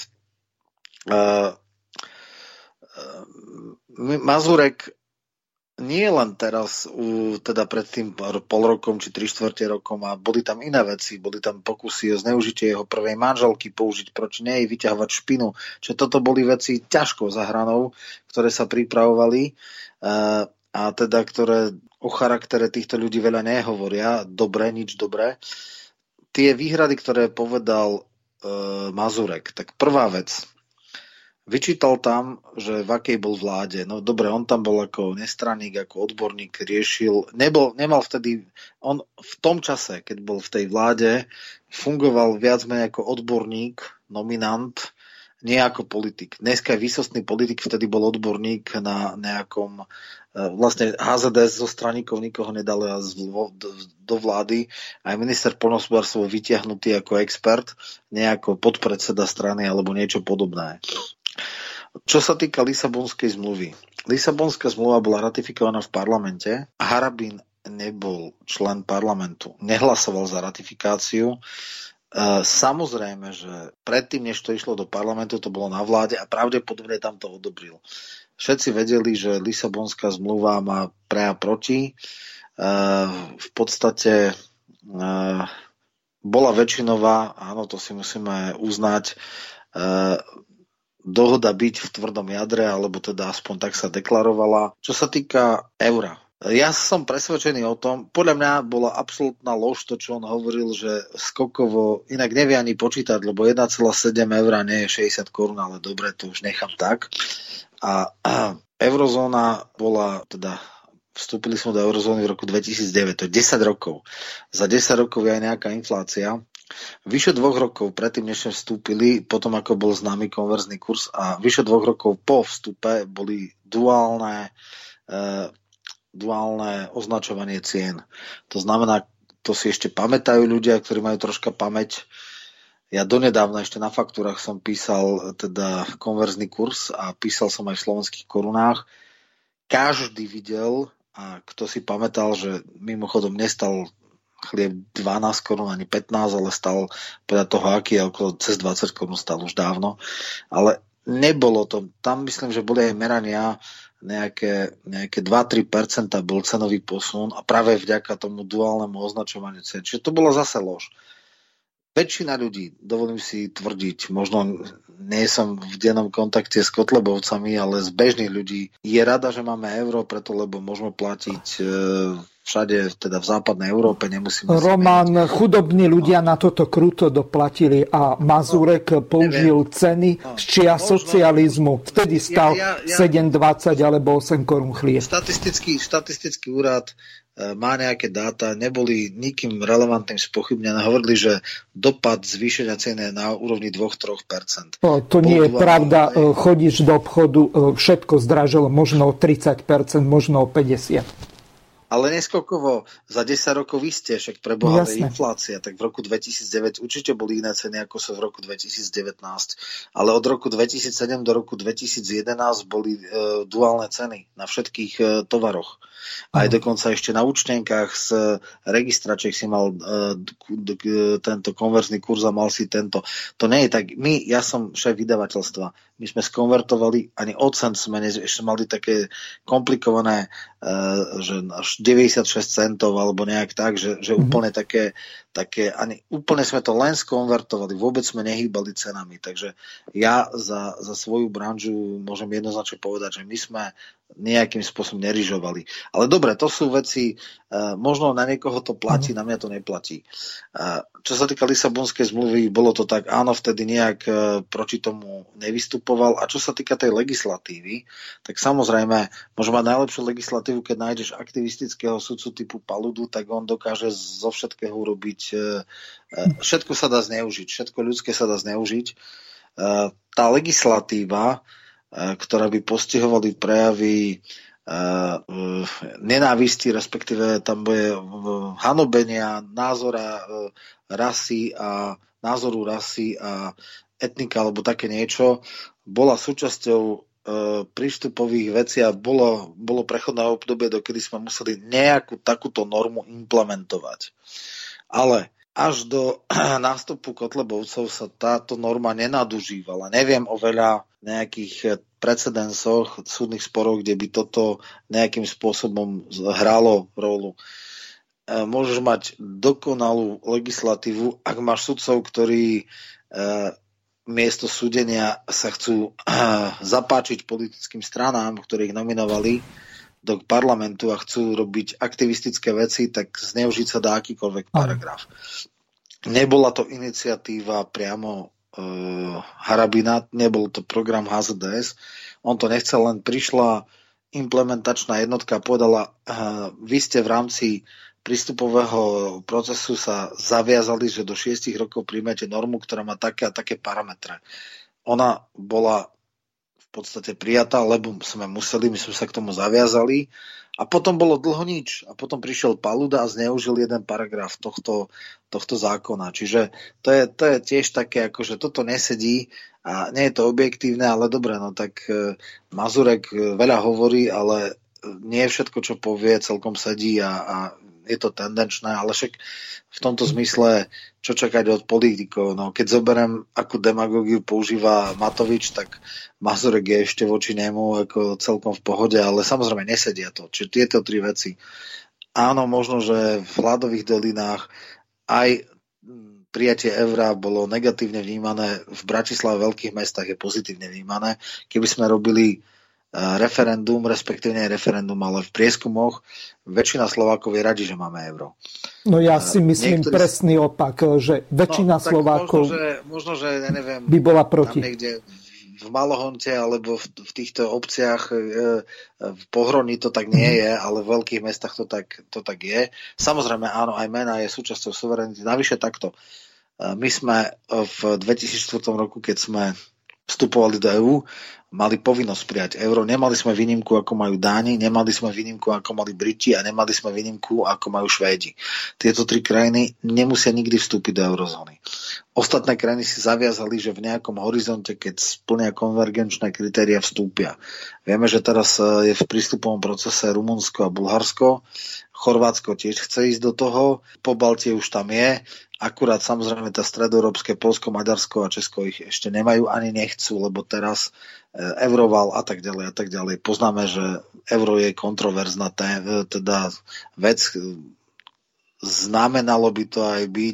Mazurek nie len teraz, teda pred tým pol rokom či 3/4 rokom, a boli tam iné veci, boli tam pokusy o zneužitie jeho prvej manželky, použiť proti nej, vyťahovať špinu. Čiže toto boli veci ťažko za hranou, ktoré sa pripravovali a teda ktoré o charaktere týchto ľudí veľa nehovoria. Dobre, nič dobré. Tie výhrady, ktoré povedal Mazurek, tak prvá vec. Vyčítal tam, že v akej bol vláde. No dobre, on tam bol ako nestranník, ako odborník, riešil. Nemal vtedy, on v tom čase, keď bol v tej vláde, fungoval viac menej ako odborník, nominant, nie ako politik. Dneska je výsostný politik, vtedy bol odborník na nejakom, vlastne HZDS zo straníkov nikoho nedalo do vlády. Aj minister poľnohospodárstva vytiahnutý ako expert, nie ako podpredseda strany alebo niečo podobné. Čo sa týka Lisabonskej zmluvy. Lisabonská zmluva bola ratifikovaná v parlamente a Harabín nebol člen parlamentu. Nehlasoval za ratifikáciu. Samozrejme, že predtým, než to išlo do parlamentu, to bolo na vláde a pravdepodobne tam to odobril. Všetci vedeli, že Lisabonská zmluva má pre a proti. V podstate bola väčšinová, áno, to si musíme uznať, dohoda byť v tvrdom jadre, alebo teda aspoň tak sa deklarovala. Čo sa týka eura, ja som presvedčený o tom, podľa mňa bola absolútna lož to, čo on hovoril, že skokovo, inak nevie ani počítať, lebo 1,7 eur nie je 60 korún, ale dobre, to už nechám tak. A eurozóna bola, teda vstúpili sme do eurozóny v roku 2009, to je 10 rokov. Za 10 rokov je aj nejaká inflácia. Vyše 2 rokov predtým, než vstúpili, potom ako bol známy konverzný kurz, a vyše 2 rokov po vstupe boli duálne označovanie cien. To znamená, to si ešte pamätajú ľudia, ktorí majú troška pamäť. Ja donedávna ešte na faktúrach som písal teda konverzný kurz a písal som aj v slovenských korunách. Každý videl, a kto si pamätal, že mimochodom nestal chlieb 12 korún, ani 15, ale stal podľa toho, aký je okolo cez 20 korún stal už dávno. Ale nebolo to, tam myslím, že boli aj merania, nejaké 2-3% bol cenový posun a práve vďaka tomu duálnemu označovaniu cien. Čiže to bolo zase lož. Väčšina ľudí, dovolím si tvrdiť, možno nie som v dennom kontakte s Kotlebovcami, ale z bežných ľudí je rada, že máme euro, preto lebo môžeme platiť všade, teda v západnej Európe, nemusíme... Roman, chudobní ľudia na toto kruto doplatili a Mazurek použil ceny z čia socializmu. Vtedy stal 7,20 alebo 8 korún chlieb. Štatistický úrad má nejaké dáta, neboli nikým relevantným spochybnené. Hovorili, že dopad zvýšenia ceny je na úrovni 2-3%. To nie je pravda. Chodíš do obchodu, všetko zdražilo možno o 30%, možno o 50%. Ale neskokovo, za 10 rokov vy ste, však preboha inflácia, tak v roku 2009 určite boli iné ceny, ako sú v roku 2019. Ale od roku 2007 do roku 2011 boli duálne ceny na všetkých tovaroch. Aj dokonca ešte na účtenkách z registračiek si mal tento konverzný kurz a mal si tento. To nie je tak. Ja som šéf vydavateľstva. My sme skonvertovali, ani od cent sme ešte mali také komplikované, že až 96 centov alebo nejak tak, že úplne také ani úplne sme to len skonvertovali, vôbec sme nehýbali cenami. Takže ja za svoju branžu môžem jednoznačne povedať, že my sme nejakým spôsobom nerižovali. Ale dobre, to sú veci, možno na niekoho to platí, na mňa to neplatí. Čo sa týka Lisabonskej zmluvy, bolo to tak, áno, vtedy nejak proti tomu nevystupoval. A čo sa týka tej legislatívy, tak samozrejme, môže mať najlepšiu legislatívu, keď nájdeš aktivistického sudcu typu Paludu, tak on dokáže zo všetkého urobiť, všetko sa dá zneužiť, všetko ľudské sa dá zneužiť. Tá legislatíva, ktorá by postihovali prejavy nenávisti, respektíve tam bude hanobenia názoru rasy a etnika alebo také niečo, bola súčasťou prístupových vecí a bolo prechodné obdobie, dokedy sme museli nejakú takúto normu implementovať. Ale až do nástupu Kotlebovcov sa táto norma nenadužívala. Neviem o veľa nejakých precedensoch, súdnych sporov, kde by toto nejakým spôsobom hralo rolu. Môžeš mať dokonalú legislatívu, ak máš sudcov, ktorí miesto súdenia sa chcú zapáčiť politickým stranám, ktorých nominovali do parlamentu a chcú robiť aktivistické veci, tak zneužiť sa dá akýkoľvek paragraf. Nebola to iniciatíva priamo Harabina, nebol to program HZDS, on to nechcel, len prišla implementačná jednotka a povedala, vy ste v rámci prístupového procesu sa zaviazali, že do 6 rokov príjmete normu, ktorá má také a také parametre. Ona bola v podstate prijatá, lebo sme museli, my sme sa k tomu zaviazali a potom bolo dlho nič. A potom prišiel Paluda a zneužil jeden paragraf tohto zákona. Čiže to je tiež také, akože toto nesedí a nie je to objektívne, ale dobre, no tak Mazurek veľa hovorí, ale nie všetko, čo povie, celkom sedí a je to tendenčné, ale však v tomto zmysle, čo čakať od politikov. No, keď zoberiem, akú demagógiu používa Matovič, tak Mazurek je ešte voči nemu ako celkom v pohode, ale samozrejme nesedia to. Čiže tieto tri veci. Áno, možno, že v ľadových dolinách aj prijatie eura bolo negatívne vnímané, v Bratislave, veľkých mestách je pozitívne vnímané. Keby sme robili referendum, respektíve nie referendum, ale v prieskumoch väčšina Slovákov je radi, že máme euro. No ja si myslím presný opak, že väčšina Slovákov možno, že neviem, by bola proti. Tam niekde v Malohonte alebo v týchto obciach v Pohroni to tak nie je, ale v veľkých mestách to tak je. Samozrejme, áno, aj mena je súčasťou suverenity. Navyše takto. My sme v 2004 roku, keď sme vstupovali do EÚ, mali povinnosť prijať euro. Nemali sme výnimku, ako majú Dáni, nemali sme výnimku, ako mali Briti a nemali sme výnimku, ako majú Švédi. Tieto 3 krajiny nemusia nikdy vstúpiť do eurozóny. Ostatné krajiny si zaviazali, že v nejakom horizonte, keď splnia konvergenčné kritéria, vstúpia. Vieme, že teraz je v prístupovom procese Rumunsko a Bulharsko. Chorvátsko tiež chce ísť do toho. Pobaltie už tam je. Akurát samozrejme tá stredoeurópske Poľsko, Maďarsko a Česko ich ešte nemajú ani nechcú, lebo teraz euroval a tak ďalej a tak ďalej. Poznáme, že euro je kontroverzná teda vec. Znamenalo by to aj byť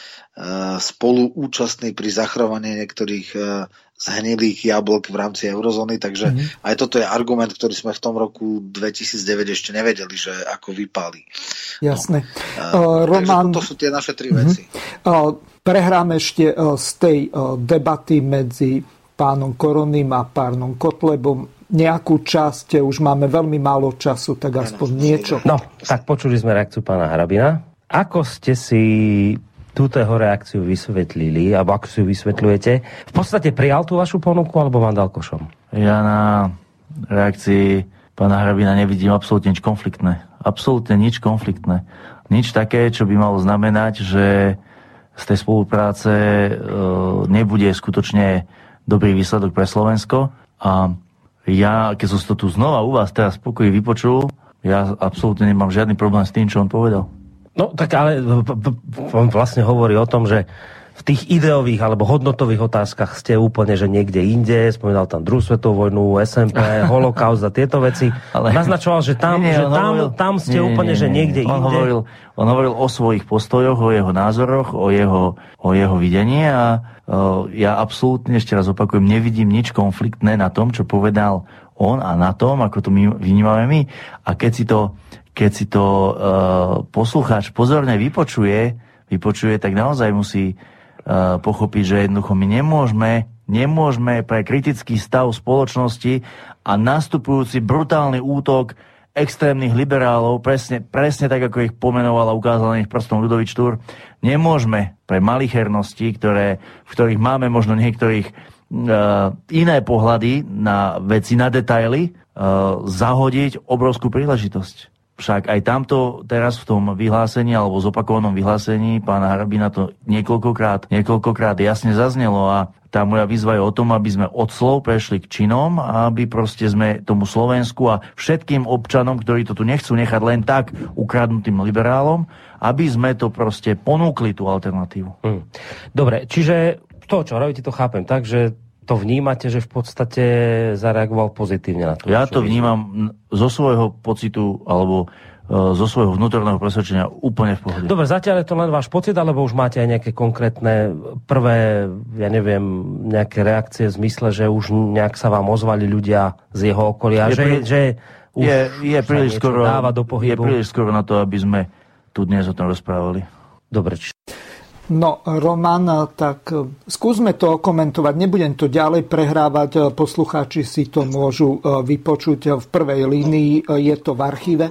spoluúčastný pri zachrávaní niektorých zhnilých jablk v rámci eurozóny, takže aj toto je argument, ktorý sme v tom roku 2009 ešte nevedeli, že ako vypáli. Jasné. Roman, to sú tie naše 3 veci. Prehráme ešte z tej debaty medzi pánom Koronym a pánom Kotlebom nejakú časť, už máme veľmi málo času, tak aspoň niečo. No, tak počuli sme reakciu pána Harabina. Ako ste si túto jeho reakciu vysvetlili, alebo ako si ju vysvetľujete? V podstate prijal tú vašu ponuku, alebo vám dal košom? Ja na reakcii pána Harabina nevidím absolútne nič konfliktné. Absolútne nič konfliktné. Nič také, čo by malo znamenať, že z tej spolupráce nebude skutočne dobrý výsledok pre Slovensko. A ja, keď som to tu znova u vás teraz spokoji vypočul, ja absolútne nemám žiadny problém s tým, čo on povedal. No tak ale on vlastne hovorí o tom, že v tých ideových alebo hodnotových otázkach ste úplne, že niekde inde, spomínal tam druhú svetovú vojnu, SMP, holokaust a tieto veci. Ale naznačoval, že tam ste úplne, že niekde inde. On hovoril o svojich postojoch, o jeho názoroch, o jeho videní a ja absolútne, ešte raz opakujem, nevidím nič konfliktné na tom, čo povedal on a na tom, ako to my vnímame my. A keď si to poslucháč pozorne vypočuje, tak naozaj musí pochopiť, že jednoducho my nemôžeme pre kritický stav spoločnosti a nastupujúci brutálny útok extrémnych liberálov, presne tak, ako ich pomenoval a ukázal na nich prstom Ľudovič Štúr, nemôžeme pre malichernosti, v ktorých máme možno niektorých iné pohľady na veci, na detaily, zahodiť obrovskú príležitosť. Však aj tamto teraz v tom vyhlásení alebo zopakovanom vyhlásení pána Harabina to niekoľkokrát jasne zaznelo a tá moja výzva je o tom, aby sme od slov prešli k činom a aby proste sme tomu Slovensku a všetkým občanom, ktorí to tu nechcú nechať len tak ukradnutým liberálom, aby sme to proste ponúkli tú alternatívu. Dobre, čiže to, čo robíte, to chápem tak, že to vnímate, že v podstate zareagoval pozitívne na to? Ja to vnímam zo svojho pocitu alebo zo svojho vnútorného presvedčenia úplne v pohode. Dobre, zatiaľ je to len váš pocit, alebo už máte aj nejaké konkrétne prvé, ja neviem, nejaké reakcie v zmysle, že už nejak sa vám ozvali ľudia z jeho okolia, že už je príliš skoro, dáva do pohybu? Je príliš skoro na to, aby sme tu dnes o tom rozprávali. Dobre, No, Roman, tak skúsme to komentovať. Nebudem to ďalej prehrávať. Poslucháči si to môžu vypočuť v prvej línii. Je to v archíve.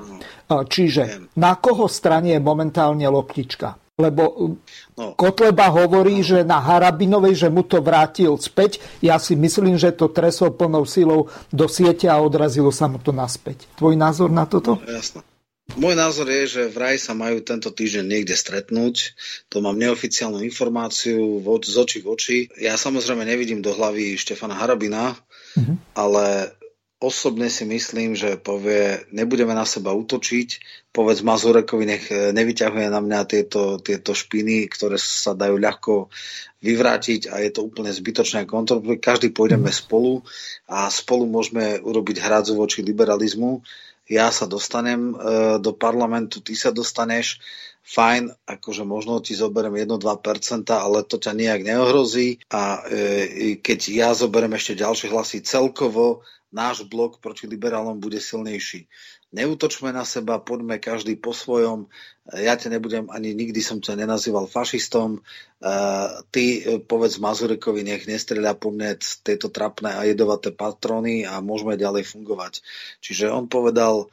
Čiže na koho strane je momentálne loptička? Lebo Kotleba hovorí, že na Harabinovej, že mu to vrátil späť. Ja si myslím, že to tresol plnou silou do siete a odrazilo sa mu to naspäť. Tvoj názor na toto? No, jasné. Môj názor je, že vraj sa majú tento týždeň niekde stretnúť. To mám neoficiálnu informáciu z očí v oči. Ja samozrejme nevidím do hlavy Štefana Harabina, ale osobne si myslím, že povie, nebudeme na seba útočiť, povedz Mazurekovi, nech nevyťahuje na mňa tieto špiny, ktoré sa dajú ľahko vyvrátiť a je to úplne zbytočné kontroly. Každý pôjdeme spolu a spolu môžeme urobiť hrádzu voči liberalizmu. Ja sa dostanem do parlamentu, ty sa dostaneš, fajn, akože možno ti zoberiem 1-2%, ale to ťa nejak neohrozí a keď ja zoberiem ešte ďalšie hlasy, celkovo náš blok proti liberálom bude silnejší. Neútočme na seba, poďme každý po svojom. Ja ťa nebudem, ani nikdy som ťa nenazýval fašistom. Ty povedz Mazurekovi, nech nestrieľa po mne tieto trapné a jedovaté patróny a môžeme ďalej fungovať. Čiže on povedal,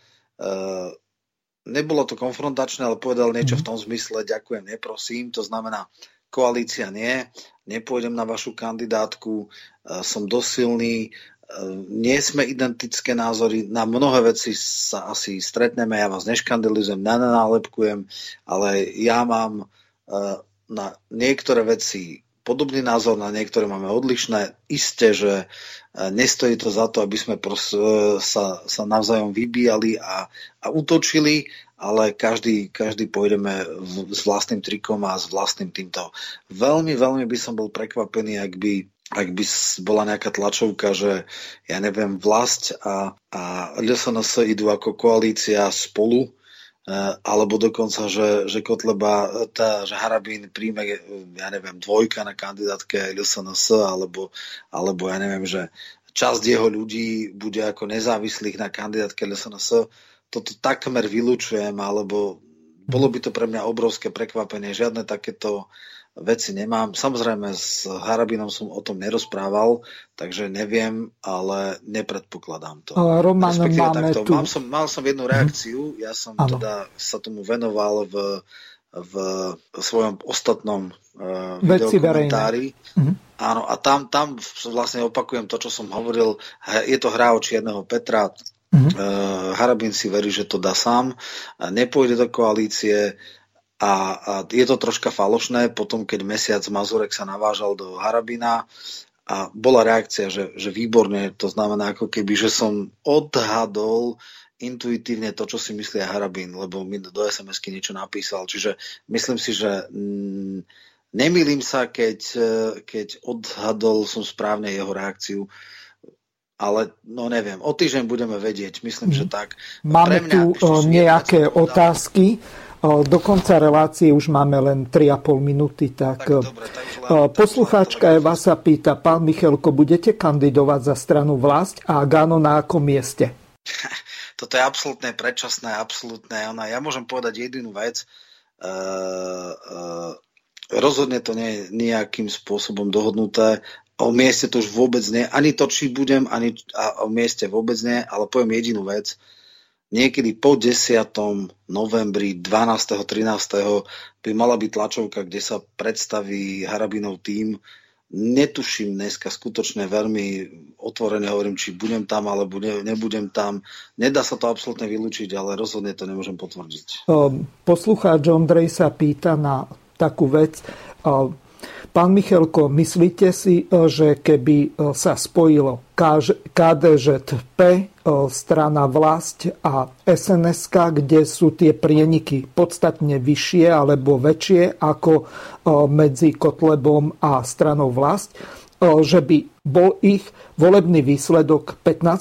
nebolo to konfrontačné, ale povedal niečo v tom zmysle, ďakujem, neprosím. To znamená, koalícia nie, nepôjdem na vašu kandidátku, som dosť silný, nie sme identické názory, na mnohé veci sa asi stretneme, ja vás neškandalizujem, nenálepkujem, ale ja mám na niektoré veci podobný názor, na niektoré máme odlišné. Isté, že nestojí to za to, aby sme sa navzájom vybíjali a útočili, ale každý pôjdeme s vlastným trikom a s vlastným týmto. Veľmi, veľmi by som bol prekvapený, ak by bola nejaká tlačovka, že ja neviem, Vlast a LSNS idú ako koalícia spolu, alebo dokonca, že Kotleba, že Harabín príjme, ja neviem, 2 na kandidátke LSNS, alebo ja neviem, že časť jeho ľudí bude ako nezávislých na kandidátke LSNS. Toto takmer vylúčujem, alebo bolo by to pre mňa obrovské prekvapenie. Žiadne takéto veci nemám. Samozrejme, s Harabínom som o tom nerozprával, takže neviem, ale nepredpokladám to. Roman, máme takto, tu... Mal som jednu reakciu, ja som teda sa tomu venoval v svojom ostatnom videokomentári. Áno, a tam vlastne opakujem to, čo som hovoril. Je to hra o Čierneho Petra. Harabín si verí, že to dá sám, nepôjde do koalície a je to troška falošné. Potom, keď mesiac Mazurek sa navážal do Harabína a bola reakcia, že výborne, to znamená ako keby, že som odhadol intuitívne to, čo si myslí Harabín, lebo mi do SMS-ky niečo napísal. Čiže myslím si, že nemýlim sa, keď odhadol som správne jeho reakciu. Ale no neviem, o týždeň budeme vedieť, myslím, že tak. Máme tu nejaké otázky. Do konca relácie už máme len 3,5 minúty. Tak poslucháčka Eva sa pýta, pán Michalko, budete kandidovať za stranu Vlast a ak áno, na akom mieste? Toto je absolútne predčasné, absolútne. Ja môžem povedať jedinú vec. Rozhodne to nie je nejakým spôsobom dohodnuté. O mieste to už vôbec nie. Ani to, či budem, ani o mieste vôbec nie, ale poviem jedinú vec. Niekedy po 10. novembri, 12. 13. by mala byť tlačovka, kde sa predstaví Harabinov tím. Netuším dneska skutočne veľmi otvorene hovorím, či budem tam, alebo nebudem tam. Nedá sa to absolútne vylúčiť, ale rozhodne to nemôžem potvrdiť. Poslucháč Ondrej sa pýta na takú vec. Pán Michalko, myslíte si, že keby sa spojilo KDŽP, strana Vlast a SNS, kde sú tie prieniky podstatne vyššie alebo väčšie ako medzi Kotlebom a stranou Vlast, že by bol ich volebný výsledok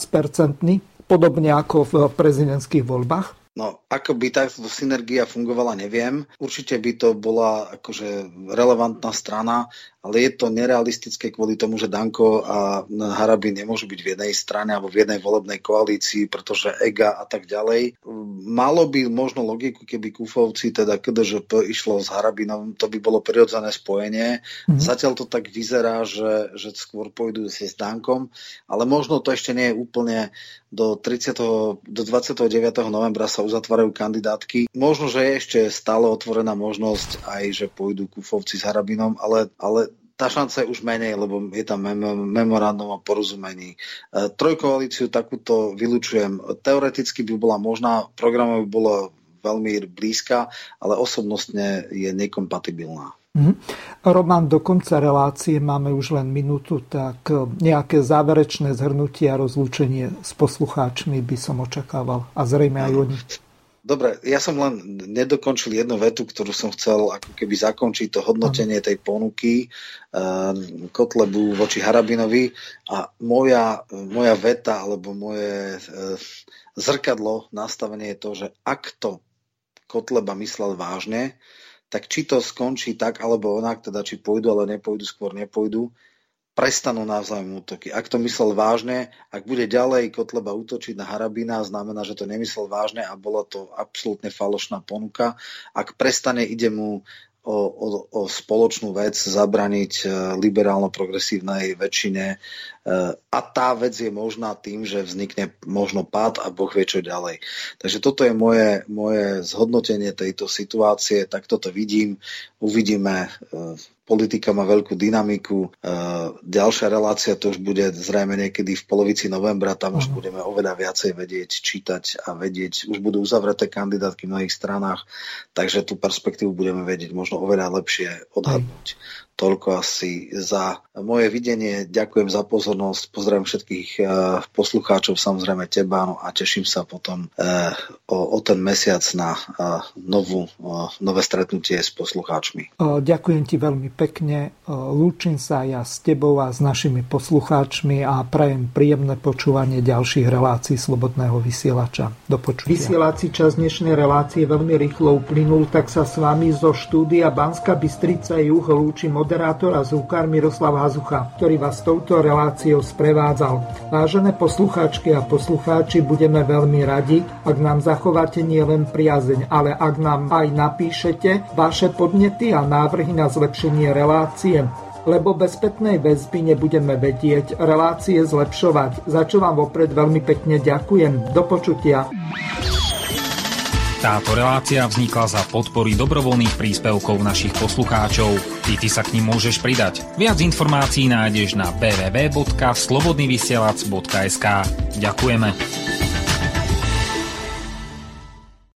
15%, podobne ako v prezidentských voľbách? No, ako by táto synergia fungovala, neviem. Určite by to bola akože relevantná strana, ale je to nerealistické kvôli tomu, že Danko a Harabín nemôžu byť v jednej strane alebo v jednej volebnej koalícii, pretože EGA a tak ďalej. Malo by možno logiku, keby Kufovci, teda KDŽP išlo s Harabinom, to by bolo prirodzené spojenie. Zatiaľ to tak vyzerá, že skôr pôjdu s Dankom, ale možno to ešte nie je úplne do 29. novembra sa uzatvárajú kandidátky. Možno, že je ešte stále otvorená možnosť aj, že pôjdu Kufovci s Harabinom, ale tá šanca je už menej, lebo je tam memorandum o porozumení. Trojkoalíciu takúto vylučujem. Teoreticky by bola možná, programov by bola veľmi blízka, ale osobnostne je nekompatibilná. Roman, do konca relácie máme už len minútu, tak nejaké záverečné zhrnutie a rozlúčenie s poslucháčmi by som očakával. A zrejme aj oni. Dobre, ja som len nedokončil jednu vetu, ktorú som chcel ako keby zakončiť, to hodnotenie tej ponuky Kotlebu voči Harabinovi. A moja veta alebo moje zrkadlo, nastavenie je to, že ak to Kotleba myslel vážne, tak či to skončí tak, alebo onak, teda či pôjdu, ale nepôjdu, skôr nepôjdu, prestanú navzájom útoky. Ak to myslel vážne, ak bude ďalej Kotleba útočiť na Harabina, znamená, že to nemyslel vážne a bola to absolútne falošná ponuka. Ak prestane, ide mu o spoločnú vec zabraniť liberálno-progresívnej väčšine A tá vec je možná tým, že vznikne možno pád a Boh vie čo ďalej. Takže toto je moje zhodnotenie tejto situácie, tak toto vidím. Uvidíme. Politika má veľkú dynamiku. Ďalšia relácia to už bude zrejme niekedy v polovici novembra. Tam už budeme oveľa viacej vedieť, čítať a vedieť. Už budú uzavreté kandidátky v mnohých stranách, takže tú perspektívu budeme vedieť možno oveľa lepšie odhadnúť. Toľko asi za moje videnie. Ďakujem za pozornosť. Pozdravím všetkých poslucháčov, samozrejme teba, no a teším sa potom o ten mesiac na nové stretnutie s poslucháčmi. Ďakujem ti veľmi pekne. Lúčim sa ja s tebou a s našimi poslucháčmi a prajem príjemné počúvanie ďalších relácií Slobodného vysielača. Do počutia. Vysielací čas dnešnej relácie veľmi rýchlo uplynul, tak sa s vami zo štúdia Banská Bystrica Juh lúči moderátor a zvukár Miroslav Hazucha, ktorý vás touto reláciou sprevádzal. Vážené poslucháčky a poslucháči, budeme veľmi radi, ak nám zachováte nielen priazeň, ale ak nám aj napíšete vaše podnety a návrhy na zlepšenie relácie, lebo bez spätnej väzby nebudeme vedieť relácie zlepšovať. Za čo vám vopred veľmi pekne ďakujem. Do počutia. Táto relácia vznikla za podpory dobrovoľných príspevkov našich poslucháčov. Ty sa k nim môžeš pridať. Viac informácií nájdeš na www.slobodnyvysielac.sk. Ďakujeme.